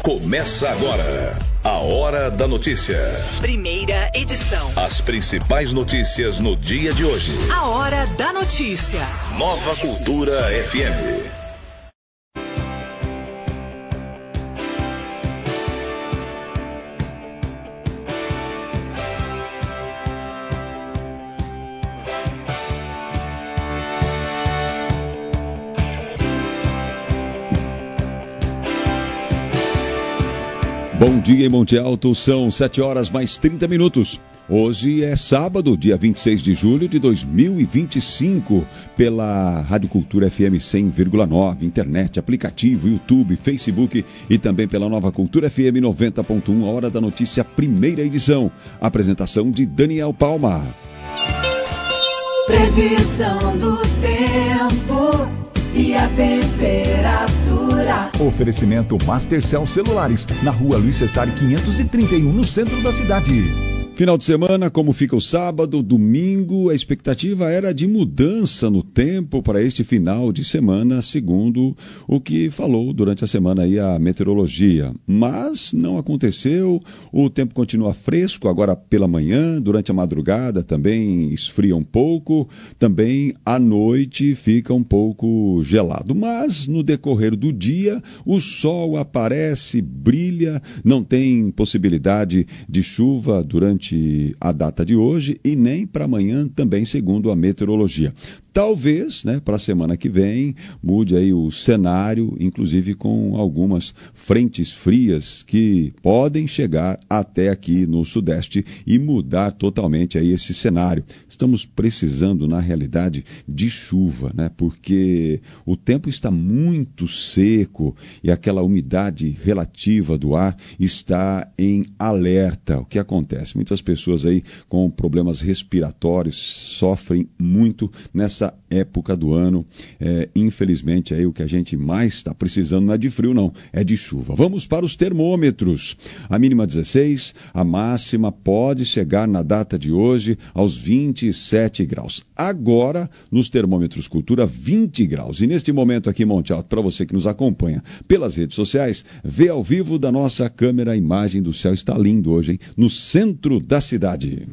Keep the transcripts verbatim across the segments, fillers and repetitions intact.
Começa agora a Hora da Notícia. Primeira edição. As principais notícias no dia de hoje. A Hora da Notícia. Nova Cultura F M. Bom dia em Monte Alto, são sete horas mais trinta minutos. Hoje é sábado, dia vinte e seis de julho de dois mil e vinte e cinco, pela Rádio Cultura F M cem vírgula nove, internet, aplicativo, YouTube, Facebook e também pela Nova Cultura F M noventa ponto um, a Hora da Notícia, primeira edição. Apresentação de Daniel Palma. Previsão do tempo e a temperatura. Oferecimento Mastercell Celulares, na rua Luiz Sestari quinhentos e trinta e um, no centro da cidade. Final de semana, como fica o sábado, domingo, a expectativa era de mudança no tempo para este final de semana, segundo o que falou durante a semana aí a meteorologia. Mas não aconteceu, o tempo continua fresco, agora pela manhã, durante a madrugada também esfria um pouco, também à noite fica um pouco gelado. Mas no decorrer do dia, o sol aparece, brilha, não tem possibilidade de chuva durante a data de hoje e nem para amanhã também, segundo a meteorologia. Talvez, né, para a semana que vem, mude aí o cenário, inclusive com algumas frentes frias que podem chegar até aqui no Sudeste e mudar totalmente aí esse cenário. Estamos precisando, na realidade, de chuva, né, porque o tempo está muito seco e aquela umidade relativa do ar está em alerta. O que acontece? Muitas pessoas aí com problemas respiratórios sofrem muito nessa época do ano. É, infelizmente aí o que a gente mais está precisando não é de frio não, é de chuva. Vamos para os termômetros. A mínima dezesseis, a máxima pode chegar na data de hoje aos vinte e sete graus. Agora, nos termômetros Cultura, vinte graus. E neste momento aqui em Monte Alto, para você que nos acompanha pelas redes sociais, vê ao vivo da nossa câmera a imagem do céu. Está lindo hoje, hein? No centro da cidade.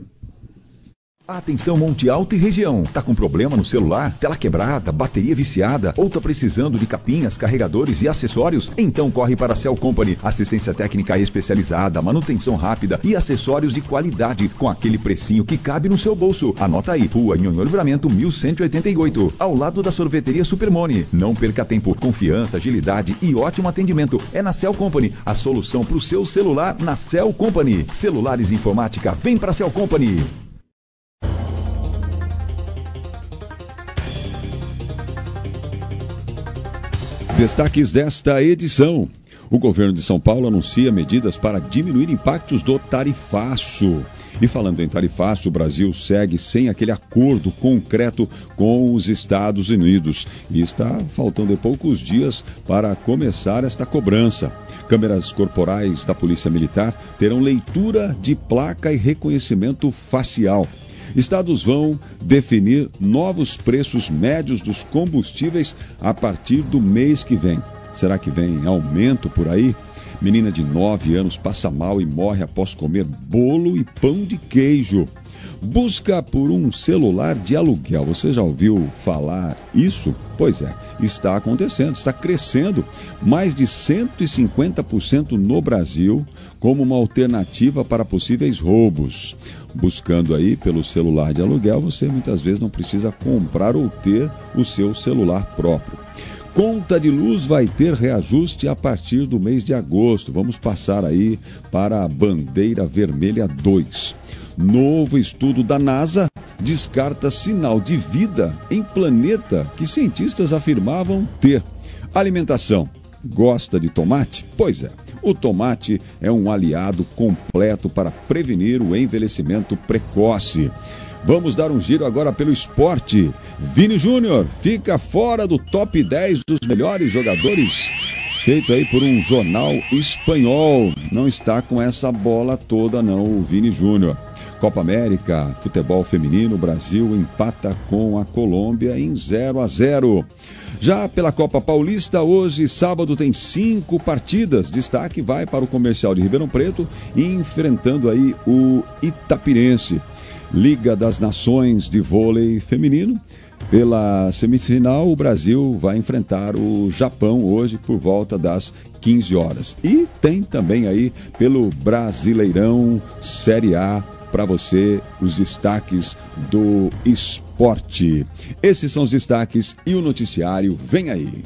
Atenção Monte Alto e região. Tá com problema no celular? Tela quebrada, bateria viciada? Ou tá precisando de capinhas, carregadores e acessórios? Então corre para a Cell Company. Assistência técnica especializada, manutenção rápida e acessórios de qualidade com aquele precinho que cabe no seu bolso. Anota aí, Rua Nhonhô Livramento mil cento e oitenta e oito, ao lado da sorveteria Supermone. Não perca tempo. Confiança, agilidade e ótimo atendimento. É na Cell Company. A solução para o seu celular na Cell Company. Celulares e informática, vem para a Cell Company. Destaques desta edição. O governo de São Paulo anuncia medidas para diminuir impactos do tarifaço. E falando em tarifaço, o Brasil segue sem aquele acordo concreto com os Estados Unidos. E está faltando poucos dias para começar esta cobrança. Câmeras corporais da Polícia Militar terão leitura de placa e reconhecimento facial. Estados vão definir novos preços médios dos combustíveis a partir do mês que vem. Será que vem aumento por aí? Menina de nove anos passa mal e morre após comer bolo e pão de queijo. Busca por um celular de aluguel. Você já ouviu falar isso? Pois é, está acontecendo, está crescendo mais de cento e cinquenta por cento no Brasil como uma alternativa para possíveis roubos. Buscando aí pelo celular de aluguel, você muitas vezes não precisa comprar ou ter o seu celular próprio. Conta de luz vai ter reajuste a partir do mês de agosto. Vamos passar aí para a bandeira vermelha dois. Novo estudo da NASA descarta sinal de vida em planeta que cientistas afirmavam ter. Alimentação. Gosta de tomate? Pois é. O tomate é um aliado completo para prevenir o envelhecimento precoce. Vamos dar um giro agora pelo esporte. Vini Júnior fica fora do top dez dos melhores jogadores, feito aí por um jornal espanhol. Não está com essa bola toda não, o Vini Júnior. Copa América, futebol feminino, o Brasil empata com a Colômbia em zero a zero. Já pela Copa Paulista, hoje, sábado, tem cinco partidas. Destaque vai para o Comercial de Ribeirão Preto, enfrentando aí o Itapirense. Liga das Nações de Vôlei Feminino. Pela semifinal, o Brasil vai enfrentar o Japão hoje por volta das quinze horas. E tem também aí pelo Brasileirão Série A para você os destaques do esporte. Esses são os destaques e o noticiário vem aí.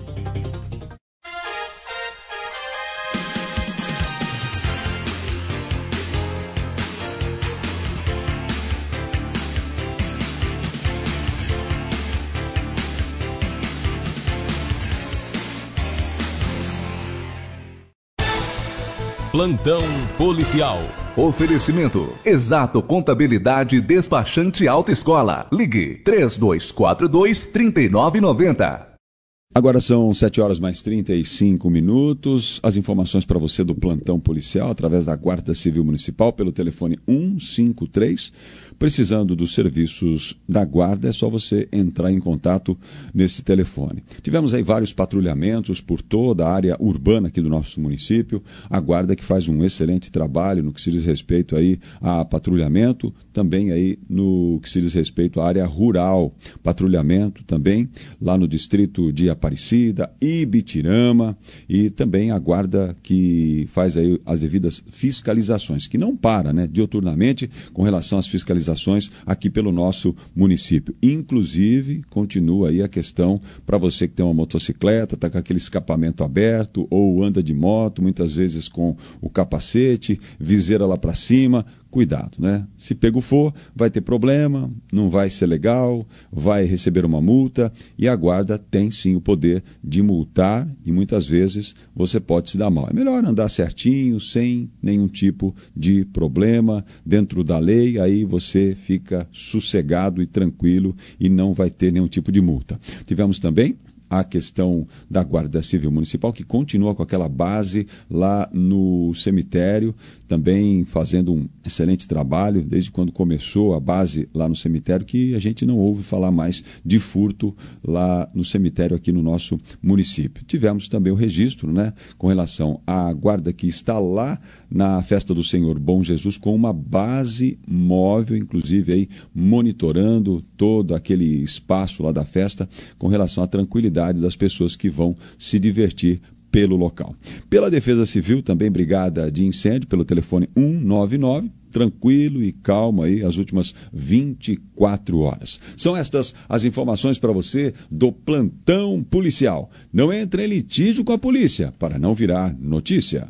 Plantão policial. Oferecimento: Exato Contabilidade Despachante Autoescola. Ligue três dois quatro dois, três nove nove zero. Agora são sete horas mais trinta e cinco minutos. As informações para você do plantão policial através da Guarda Civil Municipal pelo telefone um cinco três. Precisando dos serviços da Guarda, é só você entrar em contato nesse telefone. Tivemos aí vários patrulhamentos por toda a área urbana aqui do nosso município. A Guarda que faz um excelente trabalho no que se diz respeito aí a patrulhamento, também aí no que se diz respeito à área rural. Patrulhamento também lá no distrito de Aparecida, Ibitirama, e também a Guarda que faz aí as devidas fiscalizações, que não para, né, diuturnamente com relação às fiscalizações aqui pelo nosso município. Inclusive, continua aí a questão para você que tem uma motocicleta, está com aquele escapamento aberto ou anda de moto, muitas vezes com o capacete, viseira lá para cima. Cuidado, né? Se pego for, vai ter problema, não vai ser legal, vai receber uma multa e a Guarda tem sim o poder de multar e muitas vezes você pode se dar mal. É melhor andar certinho, sem nenhum tipo de problema, dentro da lei, aí você fica sossegado e tranquilo e não vai ter nenhum tipo de multa. Tivemos também a questão da Guarda Civil Municipal, que continua com aquela base lá no cemitério, também fazendo um excelente trabalho, desde quando começou a base lá no cemitério, que a gente não ouve falar mais de furto lá no cemitério aqui no nosso município. Tivemos também o registro, né, com relação à guarda que está lá na Festa do Senhor Bom Jesus, com uma base móvel, inclusive aí monitorando todo aquele espaço lá da festa, com relação à tranquilidade das pessoas que vão se divertir pelo local. Pela Defesa Civil, também brigada de incêndio, pelo telefone um nove nove, tranquilo e calmo aí as últimas vinte e quatro horas. São estas as informações para você do plantão policial. Não entre em litígio com a polícia para não virar notícia.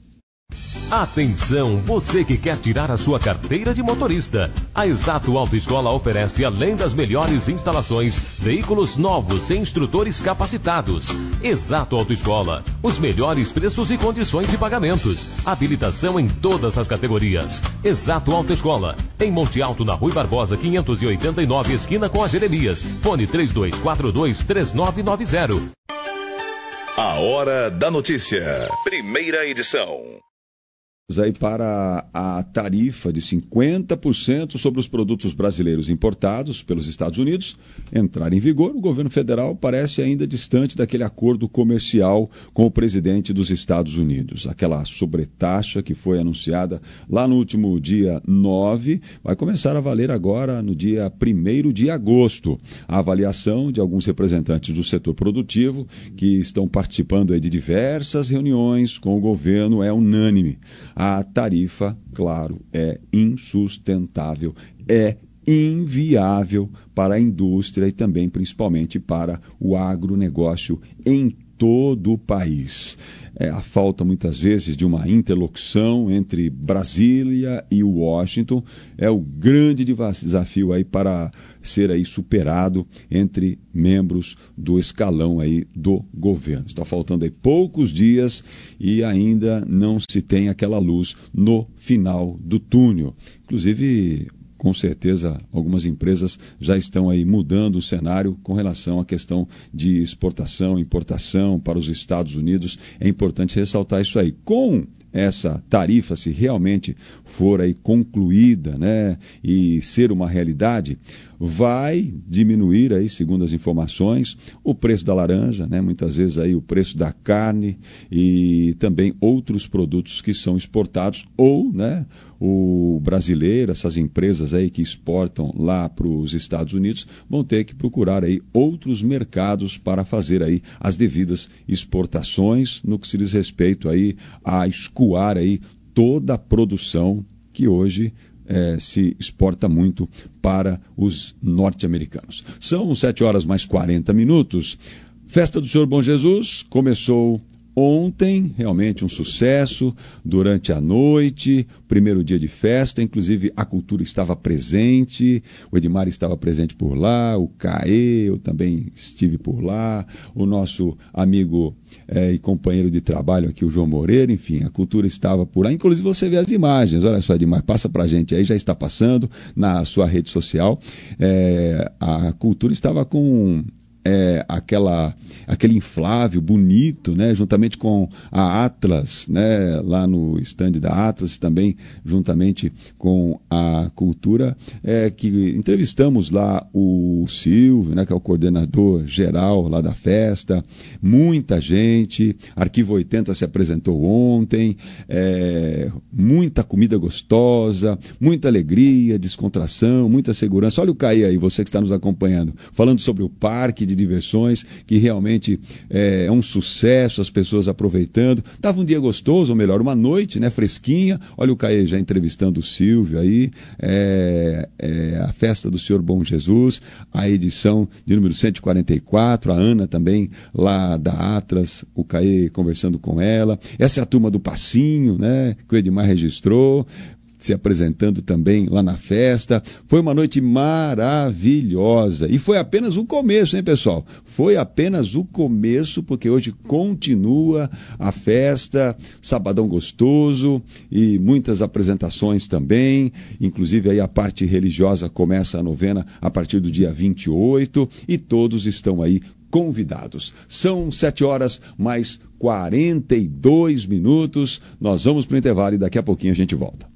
Atenção, você que quer tirar a sua carteira de motorista. A Exato Autoescola oferece, além das melhores instalações, veículos novos e instrutores capacitados. Exato Autoescola, os melhores preços e condições de pagamentos. Habilitação em todas as categorias. Exato Autoescola, em Monte Alto, na Rui Barbosa, quinhentos e oitenta e nove, esquina com a Jeremias. Fone três dois quatro dois, três nove nove zero. A Hora da Notícia. Primeira edição. Aí para a tarifa de cinquenta por cento sobre os produtos brasileiros importados pelos Estados Unidos entrar em vigor, o governo federal parece ainda distante daquele acordo comercial com o presidente dos Estados Unidos. Aquela sobretaxa que foi anunciada lá no último dia nove vai começar a valer agora no dia primeiro de agosto. A avaliação de alguns representantes do setor produtivo que estão participando aí de diversas reuniões com o governo é unânime. A tarifa, claro, é insustentável, é inviável para a indústria e também, principalmente, para o agronegócio em todo o país. É, a falta, muitas vezes, de uma interlocução entre Brasília e Washington é o grande desafio aí para ser aí superado entre membros do escalão aí do governo. Está faltando aí poucos dias e ainda não se tem aquela luz no final do túnel. Inclusive, com certeza algumas empresas já estão aí mudando o cenário com relação à questão de exportação, importação para os Estados Unidos. É importante ressaltar isso aí. Com essa tarifa, se realmente for aí concluída, né, e ser uma realidade, vai diminuir aí, segundo as informações, o preço da laranja, né, muitas vezes aí o preço da carne e também outros produtos que são exportados ou, né, o brasileiro, essas empresas aí que exportam lá para os Estados Unidos vão ter que procurar aí outros mercados para fazer aí as devidas exportações no que se diz respeito aí a escoar aí toda a produção que hoje eh, se exporta muito para os norte-americanos. São sete horas mais quarenta minutos. Festa do Senhor Bom Jesus começou ontem, realmente um sucesso, durante a noite, primeiro dia de festa, inclusive a cultura estava presente, o Edmar estava presente por lá, o Caê, eu também estive por lá, o nosso amigo é, e companheiro de trabalho aqui, o João Moreira, enfim, a cultura estava por lá, inclusive você vê as imagens, olha só, Edmar, passa pra gente aí, já está passando na sua rede social, é, a cultura estava com... É, aquela, aquele inflável bonito, né, juntamente com a Atlas, né, lá no stand da Atlas, também juntamente com a cultura, é, que entrevistamos lá o Silvio, né, que é o coordenador geral lá da festa, muita gente, Arquivo oitenta se apresentou ontem, é, muita comida gostosa, muita alegria, descontração, muita segurança. Olha o Caí aí, você que está nos acompanhando, falando sobre o parque de diversões, que realmente é, é um sucesso, as pessoas aproveitando. Estava um dia gostoso, ou melhor, uma noite, né, fresquinha. Olha o Caê já entrevistando o Silvio aí, é, é, a festa do Senhor Bom Jesus, a edição de número cento e quarenta e quatro, a Ana também lá da Atlas, o Caê conversando com ela. Essa é a turma do Passinho, né, que o Edmar registrou, se apresentando também lá na festa. Foi uma noite maravilhosa. E foi apenas o começo, hein, pessoal? Foi apenas o começo, porque hoje continua a festa, sabadão gostoso e muitas apresentações também. Inclusive aí a parte religiosa começa a novena a partir do dia vinte e oito e todos estão aí convidados. São sete horas mais quarenta e dois minutos. Nós vamos para o intervalo e daqui a pouquinho a gente volta.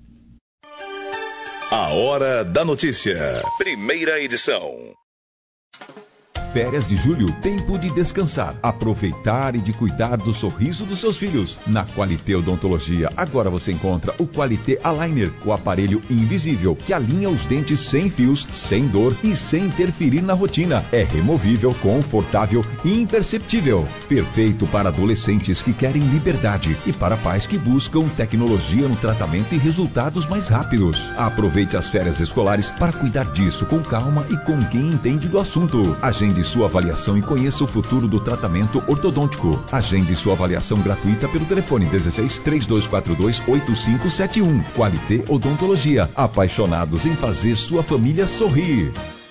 A Hora da Notícia. Primeira edição. Férias de julho, tempo de descansar, aproveitar e de cuidar do sorriso dos seus filhos. Na Qualité Odontologia, agora você encontra o Qualité Aligner, o aparelho invisível que alinha os dentes sem fios, sem dor e sem interferir na rotina. É removível, confortável e imperceptível. Perfeito para adolescentes que querem liberdade e para pais que buscam tecnologia no tratamento e resultados mais rápidos. Aproveite as férias escolares para cuidar disso com calma e com quem entende do assunto. Agende sua avaliação e conheça o futuro do tratamento ortodôntico. Agende sua avaliação gratuita pelo telefone dezesseis, três dois quatro dois, oito cinco sete um. Qualité Odontologia. Apaixonados em fazer sua família sorrir.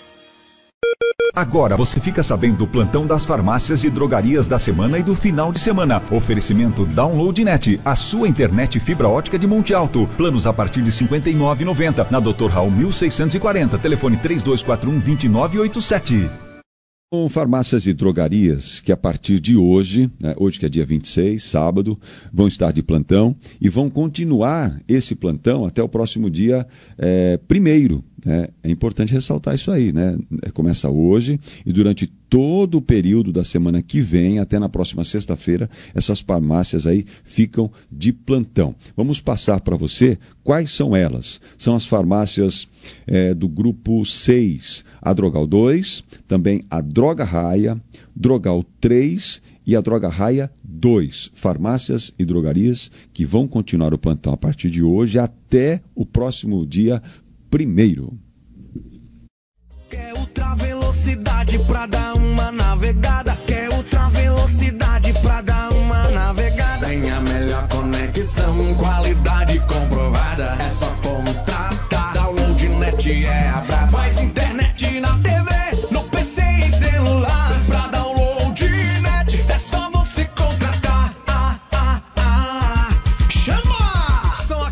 Agora você fica sabendo do plantão das farmácias e drogarias da semana e do final de semana. Oferecimento DownloadNet, a sua internet fibra ótica de Monte Alto. Planos a partir de cinquenta e nove reais e noventa centavos. Na doutor Raul mil seiscentos e quarenta. Telefone três dois quatro um, dois nove oito sete. Com farmácias e drogarias que a partir de hoje, né, hoje que é dia vinte e seis, sábado, vão estar de plantão e vão continuar esse plantão até o próximo dia é, primeiro. Né? É importante ressaltar isso aí, né? Começa hoje e durante todo o período da semana que vem, até na próxima sexta-feira, essas farmácias aí ficam de plantão. Vamos passar para você quais são elas. São as farmácias é, do grupo seis, a Drogal dois, também a Droga Raia, Drogal três e a Droga Raia dois. Farmácias e drogarias que vão continuar o plantão a partir de hoje até o próximo dia primeiro. Quer ultra velocidade pra dar uma navegada? Quer ultra velocidade pra dar uma navegada? Tem a melhor conexão, qualidade comprovada. É só contratar. DownloadNet é a braba. Mais internet na T V, no P C e celular. Pra DownloadNet é só você contratar. Ah, ah, ah. Chama! São aqui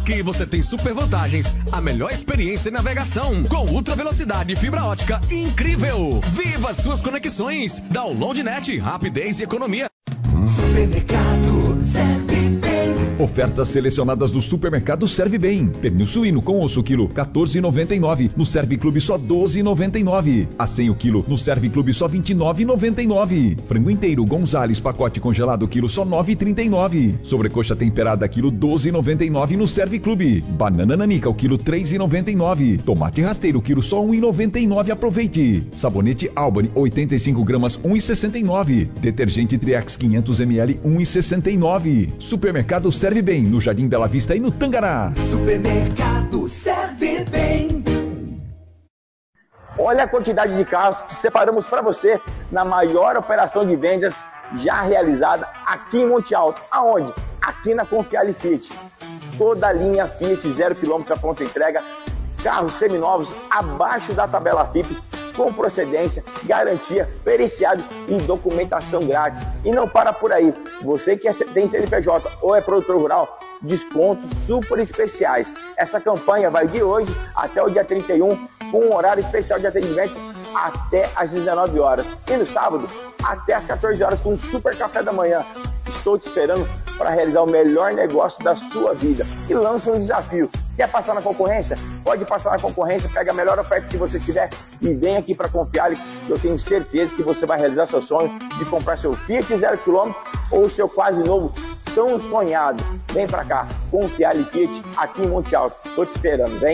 Aqui você tem super vantagens, a melhor experiência em navegação, com ultra velocidade e fibra ótica incrível. Viva suas conexões, download net, rapidez e economia. Supermercado Serve Bem. Ofertas selecionadas do Supermercado Serve Bem. Pernil suíno com osso quilo quatorze reais e noventa e nove centavos. No Serve Clube só doze reais e noventa e nove centavos. Acém o quilo no Serve Clube só vinte e nove reais e noventa e nove centavos. Frango inteiro Gonzales pacote congelado quilo só nove reais e trinta e nove centavos. Sobrecoxa temperada quilo doze reais e noventa e nove centavos no Serve Clube. Banana nanica o quilo três reais e noventa e nove centavos. Tomate rasteiro quilo só um real e noventa e nove centavos. Aproveite. Sabonete Albany oitenta e cinco gramas um real e sessenta e nove centavos. Detergente Triex quinhentos mililitros um real e sessenta e nove centavos. Supermercado Serve Bem, no Jardim Bela Vista e no Tangará. Supermercado Serve Bem. Olha a quantidade de carros que separamos para você na maior operação de vendas já realizada aqui em Monte Alto. Aonde? Aqui na Confiale Fiat. Toda a linha Fiat zero quilômetro a pronta entrega, carros seminovos abaixo da tabela F I P, com procedência, garantia, periciado e documentação grátis. E não para por aí. Você que tem C N P J ou é produtor rural, descontos super especiais. Essa campanha vai de hoje até o dia trinta e um, com um horário especial de atendimento até às dezenove horas. E no sábado, até às quatorze horas, com um super café da manhã. Estou te esperando para realizar o melhor negócio da sua vida. E lança um desafio. Quer passar na concorrência? Pode passar na concorrência, pega a melhor oferta que você tiver e vem aqui para Confiale, que eu tenho certeza que você vai realizar seu sonho de comprar seu Fiat zero quilômetro ou seu quase novo tão sonhado. Vem para cá, Confiale Fiat, aqui em Monte Alto. Estou te esperando, vem.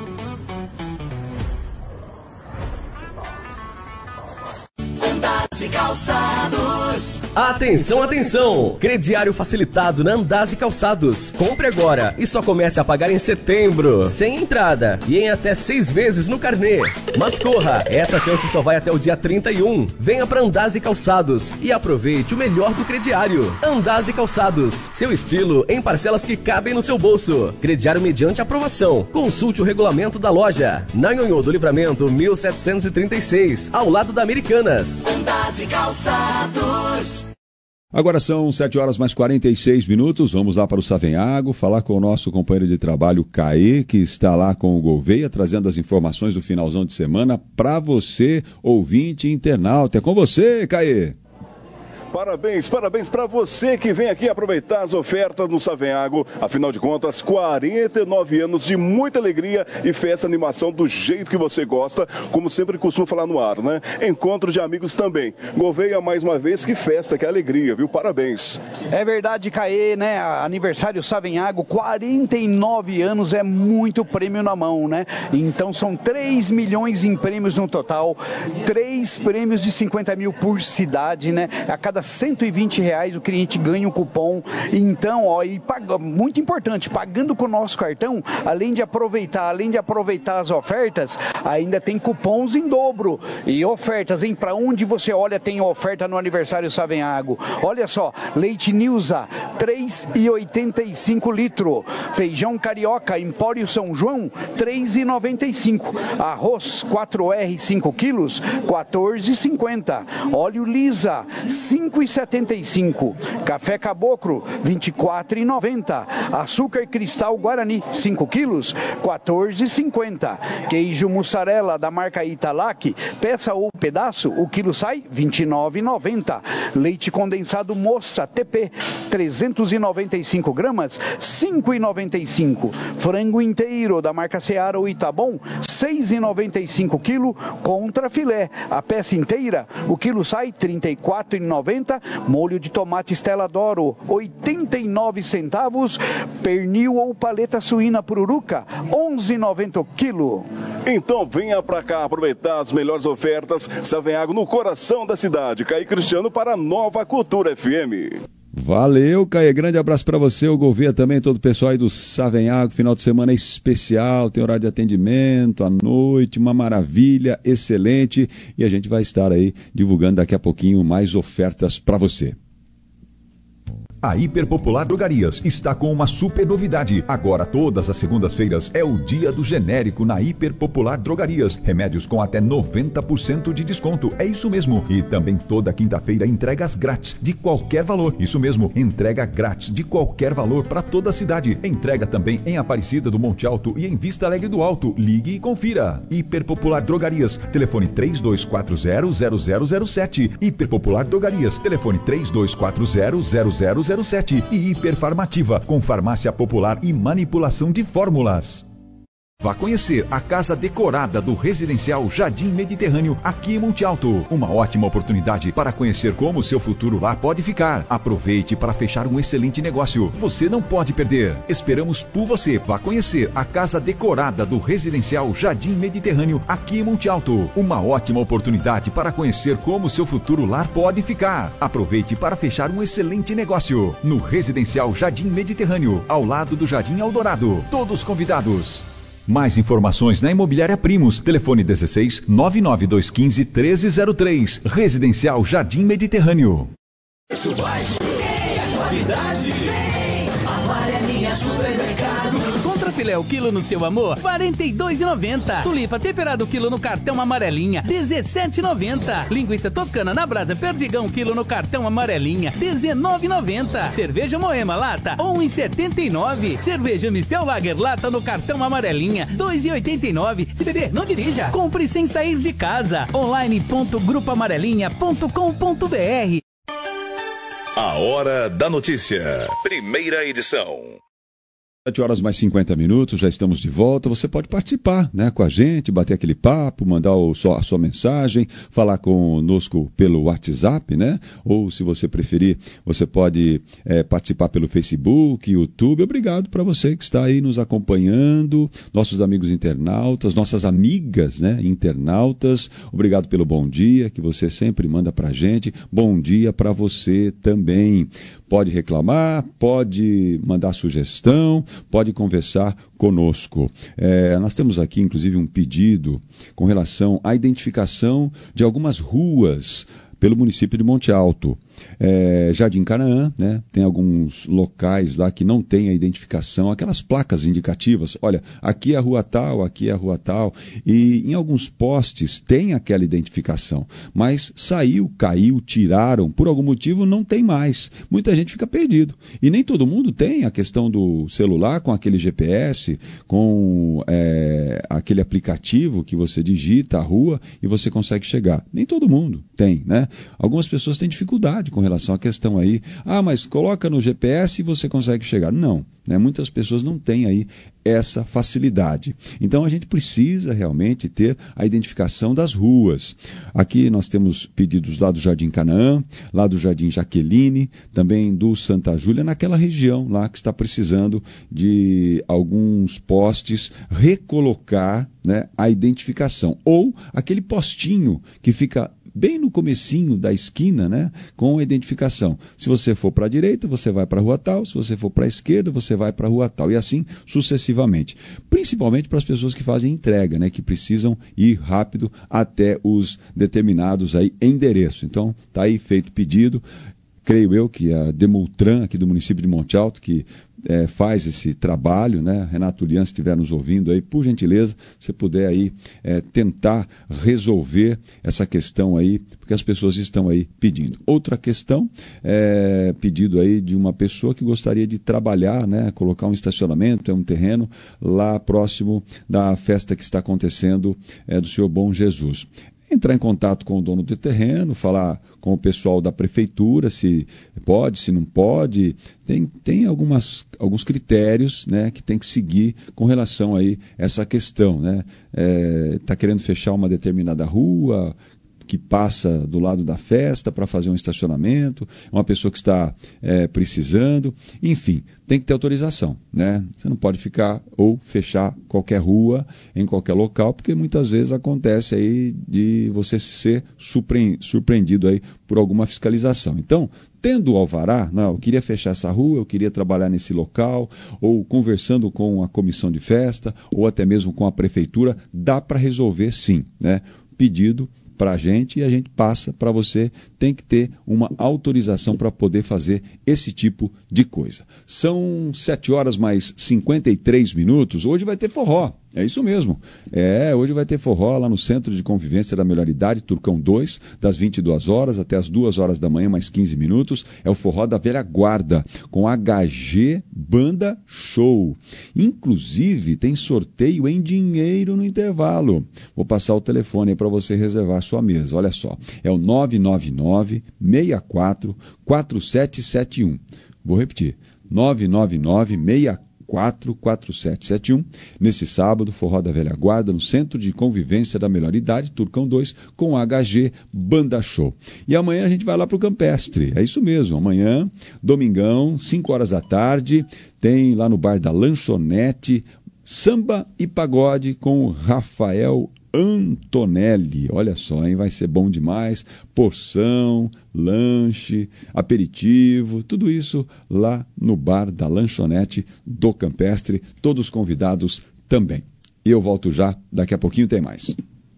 Andares e Calçados. Atenção, atenção! Crediário facilitado na Andares e Calçados. Compre agora e só comece a pagar em setembro, sem entrada e em até seis vezes no carnê. Mas corra, essa chance só vai até o dia trinta e um. Venha para Andares e Calçados e aproveite o melhor do crediário. Andares e Calçados, seu estilo em parcelas que cabem no seu bolso. Crediário mediante aprovação. Consulte o regulamento da loja. Na Nhonhô do Livramento, mil setecentos e trinta e seis, ao lado da Americanas. Andares e Calçados. Agora são sete horas mais quarenta e seis minutos, vamos lá para o Savenhago, falar com o nosso companheiro de trabalho, Caê, que está lá com o Gouveia, trazendo as informações do finalzão de semana para você, ouvinte e internauta. É com você, Caê. Parabéns, parabéns para você que vem aqui aproveitar as ofertas no Savenhago. Afinal de contas, quarenta e nove anos de muita alegria e festa, animação do jeito que você gosta, como sempre costumo falar no ar, né? Encontro de amigos também. Gouveia, mais uma vez, que festa, que alegria, viu? Parabéns. É verdade, Caê, né? Aniversário Savenhago, quarenta e nove anos, é muito prêmio na mão, né? Então são três milhões em prêmios no total, três prêmios de cinquenta mil por cidade, né? A cada cento e vinte reais o cliente ganha um cupom. Então, ó, e paga, muito importante, pagando com o nosso cartão, além de aproveitar, além de aproveitar as ofertas, ainda tem cupons em dobro. E ofertas, hein? Para onde você olha, tem oferta no aniversário Savenhago. Olha só, leite Nilza, três reais e oitenta e cinco litro. Feijão carioca, Empório São João, três reais e noventa e cinco. Arroz, quatro R, cinco quilos, quatorze reais e cinquenta. Óleo Lisa, cinco reais e setenta e cinco. Café Caboclo, vinte e quatro reais e noventa. Açúcar Cristal Guarani, cinco quilos, quatorze reais e cinquenta. Queijo mussarela da marca Italac, peça ou pedaço, o quilo sai vinte e nove reais e noventa. Leite condensado Moça T P, trezentos e noventa e cinco gramas, cinco reais e noventa e cinco. Frango inteiro da marca Seara ou Itabom, seis reais e noventa e cinco quilo, contra filé. A peça inteira, o quilo sai trinta e quatro reais e noventa. Molho de tomate Stella D'Oro, oitenta e nove centavos. Pernil ou paleta suína pururuca, onze reais e noventa o quilo. Então venha pra cá aproveitar as melhores ofertas. Savenhago no coração da cidade. Caí Cristiano para a Nova Cultura F M. Valeu, Caê. Grande abraço para você, o Gouveia também, todo o pessoal aí do Savenhago. Final de semana especial, tem horário de atendimento à noite, uma maravilha, excelente. E a gente vai estar aí divulgando daqui a pouquinho mais ofertas para você. A Hiperpopular Drogarias está com uma super novidade. Agora, todas as segundas-feiras, é o dia do genérico na Hiperpopular Drogarias. Remédios com até noventa por cento de desconto. É isso mesmo. E também toda quinta-feira, entregas grátis de qualquer valor. Isso mesmo, entrega grátis de qualquer valor para toda a cidade. Entrega também em Aparecida do Monte Alto e em Vista Alegre do Alto. Ligue e confira. Hiperpopular Drogarias. Telefone três dois quatro zero, zero zero zero sete. Hiperpopular Drogarias. Telefone três dois quatro zero, zero zero zero sete. E Hiperfarmativa, com farmácia popular e manipulação de fórmulas. Vá conhecer a casa decorada do residencial Jardim Mediterrâneo aqui em Monte Alto. Uma ótima oportunidade para conhecer como o seu futuro lá pode ficar. Aproveite para fechar um excelente negócio. Você não pode perder. Esperamos por você. Vá conhecer a casa decorada do residencial Jardim Mediterrâneo aqui em Monte Alto. Uma ótima oportunidade para conhecer como o seu futuro lar pode ficar. Aproveite para fechar um excelente negócio. No residencial Jardim Mediterrâneo, ao lado do Jardim Eldorado. Todos convidados. Mais informações na Imobiliária Primos. Telefone dezesseis, nove nove dois um cinco, treze zero três. Residencial Jardim Mediterrâneo. Isso vai ter a qualidade. Amarelinha Supermercado. Contrafilé o quilo no seu amor, quarenta e dois reais e noventa centavos. Tulipa temperado o quilo no cartão amarelinha, dezessete reais e noventa centavos. Linguiça toscana na brasa perdigão quilo no cartão amarelinha, dezenove reais e noventa centavos. Cerveja Moema lata, um real e setenta e nove centavos. Cerveja Mistel Lager lata no cartão amarelinha, dois reais e oitenta e nove centavos. Se beber, não dirija. Compre sem sair de casa. online ponto grupo amarelinha ponto com ponto b r. A Hora da Notícia. Primeira edição. sete horas mais cinquenta minutos, já estamos de volta. Você pode participar, né, com a gente, bater aquele papo, mandar o, a sua mensagem, falar conosco pelo WhatsApp, né? Ou, se você preferir, você pode é, participar pelo Facebook, YouTube. Obrigado para você que está aí nos acompanhando, nossos amigos internautas, nossas amigas, né, internautas. Obrigado pelo bom dia que você sempre manda para a gente. Bom dia para você também. Pode reclamar, pode mandar sugestão, pode conversar conosco. É, nós temos aqui, inclusive, um pedido com relação à identificação de algumas ruas pelo município de Monte Alto. É, Jardim Canaã, né? Tem alguns locais lá que não tem a identificação, aquelas placas indicativas. Olha, aqui é a rua tal, aqui é a rua tal. E em alguns postes tem aquela identificação, mas saiu, caiu, tiraram, por algum motivo não tem mais. Muita gente fica perdido. E nem todo mundo tem a questão do celular com aquele G P S, com é, aquele aplicativo que você digita a rua e você consegue chegar. Nem todo mundo tem, né? Algumas pessoas têm dificuldade com relação à questão aí. Ah, mas coloca no G P S e você consegue chegar. Não, né? Muitas pessoas não têm aí essa facilidade. Então a gente precisa realmente ter a identificação das ruas. Aqui nós temos pedidos lá do Jardim Canaã, lá do Jardim Jaqueline, também do Santa Júlia, naquela região lá que está precisando de alguns postes recolocar, né, a identificação. Ou aquele postinho que fica bem no comecinho da esquina, né, com a identificação. Se você for para a direita, você vai para a rua tal, se você for para a esquerda, você vai para a rua tal, e assim sucessivamente. Principalmente para as pessoas que fazem entrega, né, que precisam ir rápido até os determinados aí endereços. Então, está aí feito pedido. Creio eu que a Demultran, aqui do município de Monte Alto, que É, faz esse trabalho, né? Renato Lian, se estiver nos ouvindo aí, por gentileza, se puder aí é, tentar resolver essa questão aí, porque as pessoas estão aí pedindo. Outra questão, é, pedido aí de uma pessoa que gostaria de trabalhar, né? Colocar um estacionamento, é um terreno lá próximo da festa que está acontecendo é, do Senhor Bom Jesus. Entrar em contato com o dono do terreno, falar com o pessoal da prefeitura, se pode, se não pode. Tem, tem algumas, alguns critérios, né, que tem que seguir com relação aí a essa questão. Né? É, tá querendo fechar uma determinada rua que passa do lado da festa para fazer um estacionamento, uma pessoa que está é, precisando, enfim, tem que ter autorização, né? Você não pode ficar ou fechar qualquer rua em qualquer local, porque muitas vezes acontece aí de você ser surpreendido aí por alguma fiscalização. Então, tendo o alvará, não, eu queria fechar essa rua, eu queria trabalhar nesse local, ou conversando com a comissão de festa, ou até mesmo com a prefeitura, dá para resolver sim, né? Pedido para a gente e a gente passa para você. Tem que ter uma autorização para poder fazer esse tipo de coisa. São sete horas mais cinquenta e três minutos. Hoje vai ter forró. É isso mesmo. É, hoje vai ter forró lá no Centro de Convivência da Melhor Idade, Turcão dois, das vinte e duas horas até as duas horas da manhã, mais quinze minutos. É o forró da velha guarda, com H G Banda Show. Inclusive, tem sorteio em dinheiro no intervalo. Vou passar o telefone aí para você reservar a sua mesa. Olha só, é o nove nove nove, seis quatro, quatro sete sete um. Vou repetir, nove nove nove, seis quatro, quatro quatro sete sete um, nesse sábado, Forró da Velha Guarda, no Centro de Convivência da Melhor Idade, Turcão dois, com H G Banda Show. E amanhã a gente vai lá para o Campestre, é isso mesmo, amanhã, domingão, cinco horas da tarde, tem lá no bar da Lanchonete, samba e pagode com o Rafael Antonelli. Olha só, hein? Vai ser bom demais. Porção, lanche, aperitivo, tudo isso lá no bar da Lanchonete do Campestre. Todos convidados também. E eu volto já, daqui a pouquinho tem mais.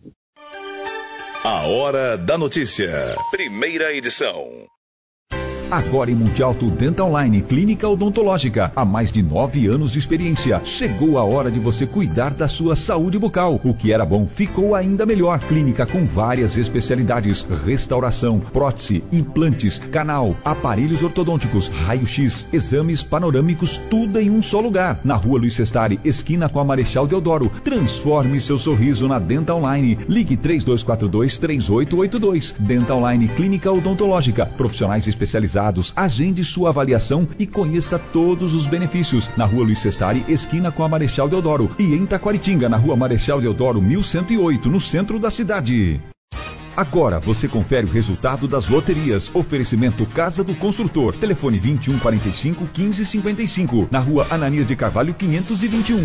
A Hora da Notícia, primeira edição. Agora em Monte Alto Dental Line, clínica odontológica, há mais de nove anos de experiência. Chegou a hora de você cuidar da sua saúde bucal. O que era bom ficou ainda melhor. Clínica com várias especialidades: restauração, prótese, implantes, canal, aparelhos ortodônticos, raio-x, exames panorâmicos, tudo em um só lugar. Na Rua Luiz Sestari, esquina com a Marechal Deodoro. Transforme seu sorriso na Dental Line. Ligue três dois quatro dois, três oito oito dois. Dental Line, clínica odontológica. Profissionais especializados. Agende sua avaliação e conheça todos os benefícios. Na Rua Luiz Sestari, esquina com a Marechal Deodoro. E em Taquaritinga, na Rua Marechal Deodoro, mil cento e oito, no centro da cidade. Agora você confere o resultado das loterias. Oferecimento Casa do Construtor. Telefone vinte e um, quarenta e cinco, quinze, cinquenta e cinco. Na Rua Ananias de Carvalho, quinhentos e vinte e um.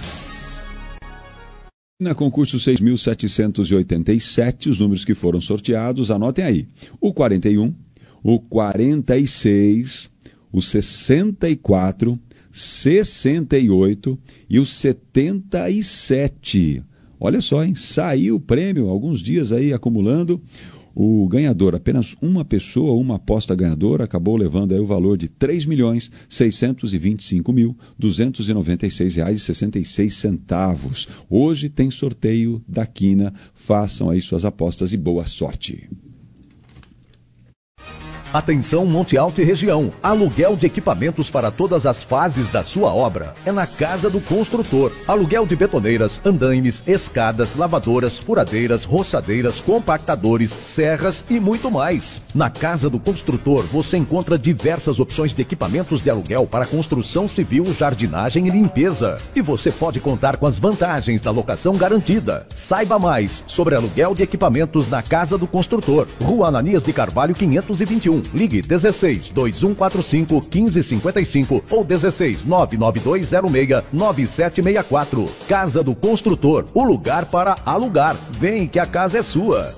Na concurso seis mil setecentos e oitenta e sete, os números que foram sorteados, anotem aí. O quarenta e um, o quarenta e seis, o sessenta e quatro, sessenta e oito e o setenta e sete. Olha só, hein? Saiu o prêmio, alguns dias aí acumulando. O ganhador, apenas uma pessoa, uma aposta ganhadora, acabou levando aí o valor de três milhões, seiscentos e vinte e cinco mil, duzentos e noventa e seis reais e sessenta e seis centavos. Hoje tem sorteio da Quina. Façam aí suas apostas e boa sorte. Atenção Monte Alto e região, aluguel de equipamentos para todas as fases da sua obra. É na Casa do Construtor. Aluguel de betoneiras, andaimes, escadas, lavadoras, furadeiras, roçadeiras, compactadores, serras e muito mais. Na Casa do Construtor você encontra diversas opções de equipamentos de aluguel para construção civil, jardinagem e limpeza. E você pode contar com as vantagens da locação garantida. Saiba mais sobre aluguel de equipamentos na Casa do Construtor. Rua Ananias de Carvalho, quinhentos e vinte e um. Ligue dezesseis, dois um quatro cinco, quinze cinquenta e cinco ou dezesseis, nove nove dois zero seis, nove sete seis quatro. Casa do Construtor, o lugar para alugar. Vem que a casa é sua.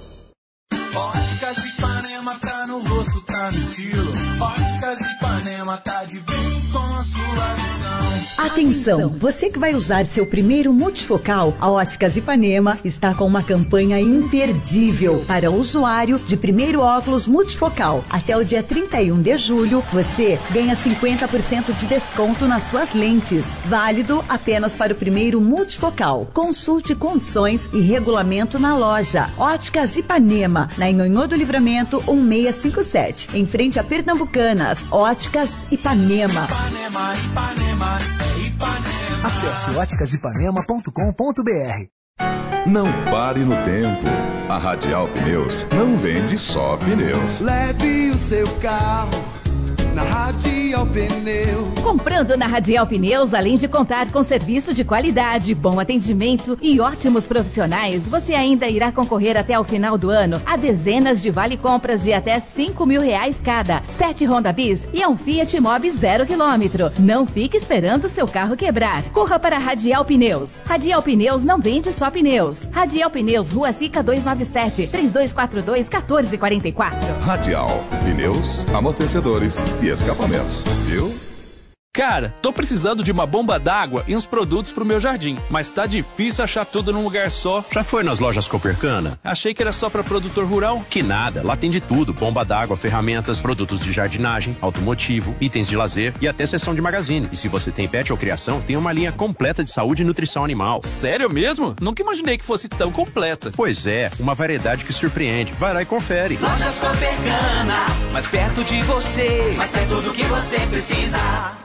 Óticas Ipanema, tá no rosto, tá no estilo. Óticas Ipanema, tá de bem com a sua visão. Atenção, você que vai usar seu primeiro multifocal, a Óticas Ipanema está com uma campanha imperdível para o usuário de primeiro óculos multifocal. Até o dia trinta e um de julho, você ganha cinquenta por cento de desconto nas suas lentes. Válido apenas para o primeiro multifocal. Consulte condições e regulamento na loja. Óticas Ipanema, na Nhonhô do Livramento mil seiscentos e cinquenta e sete, em frente a Pernambucanas. Óticas Ipanema. Ipanema, Ipanema, é Ipanema. Acesse óticas ipanema ponto com ponto br. Não pare no tempo. A Radial Pneus não vende só pneus. Leve o seu carro na Radial Pneus. Comprando na Radial Pneus, além de contar com serviço de qualidade, bom atendimento e ótimos profissionais, você ainda irá concorrer até o final do ano a dezenas de vale-compras de até cinco mil reais cada, sete Honda Bis e um Fiat Mobi zero quilômetro. Não fique esperando seu carro quebrar. Corra para a Radial Pneus. Radial Pneus não vende só pneus. Radial Pneus, Rua Sica duzentos e noventa e sete, três dois quatro dois, um quatro quatro quatro. Radial Pneus, amortecedores e escapamentos, viu? Cara, tô precisando de uma bomba d'água e uns produtos pro meu jardim, mas tá difícil achar tudo num lugar só. Já foi nas lojas Copercana? Achei que era só pra produtor rural. Que nada, lá tem de tudo. Bomba d'água, ferramentas, produtos de jardinagem, automotivo, itens de lazer e até seção de magazine. E se você tem pet ou criação, tem uma linha completa de saúde e nutrição animal. Sério mesmo? Nunca imaginei que fosse tão completa. Pois é, uma variedade que surpreende. Vai lá e confere. Lojas Copercana, mais perto de você, mais perto do que você precisa.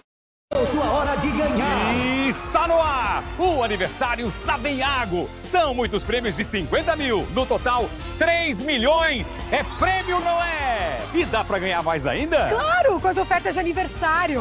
Sua hora de ganhar. E está no ar o aniversário Savenhago. São muitos prêmios de cinquenta mil. No total, três milhões. É prêmio, não é? E dá pra ganhar mais ainda? Claro, com as ofertas de aniversário.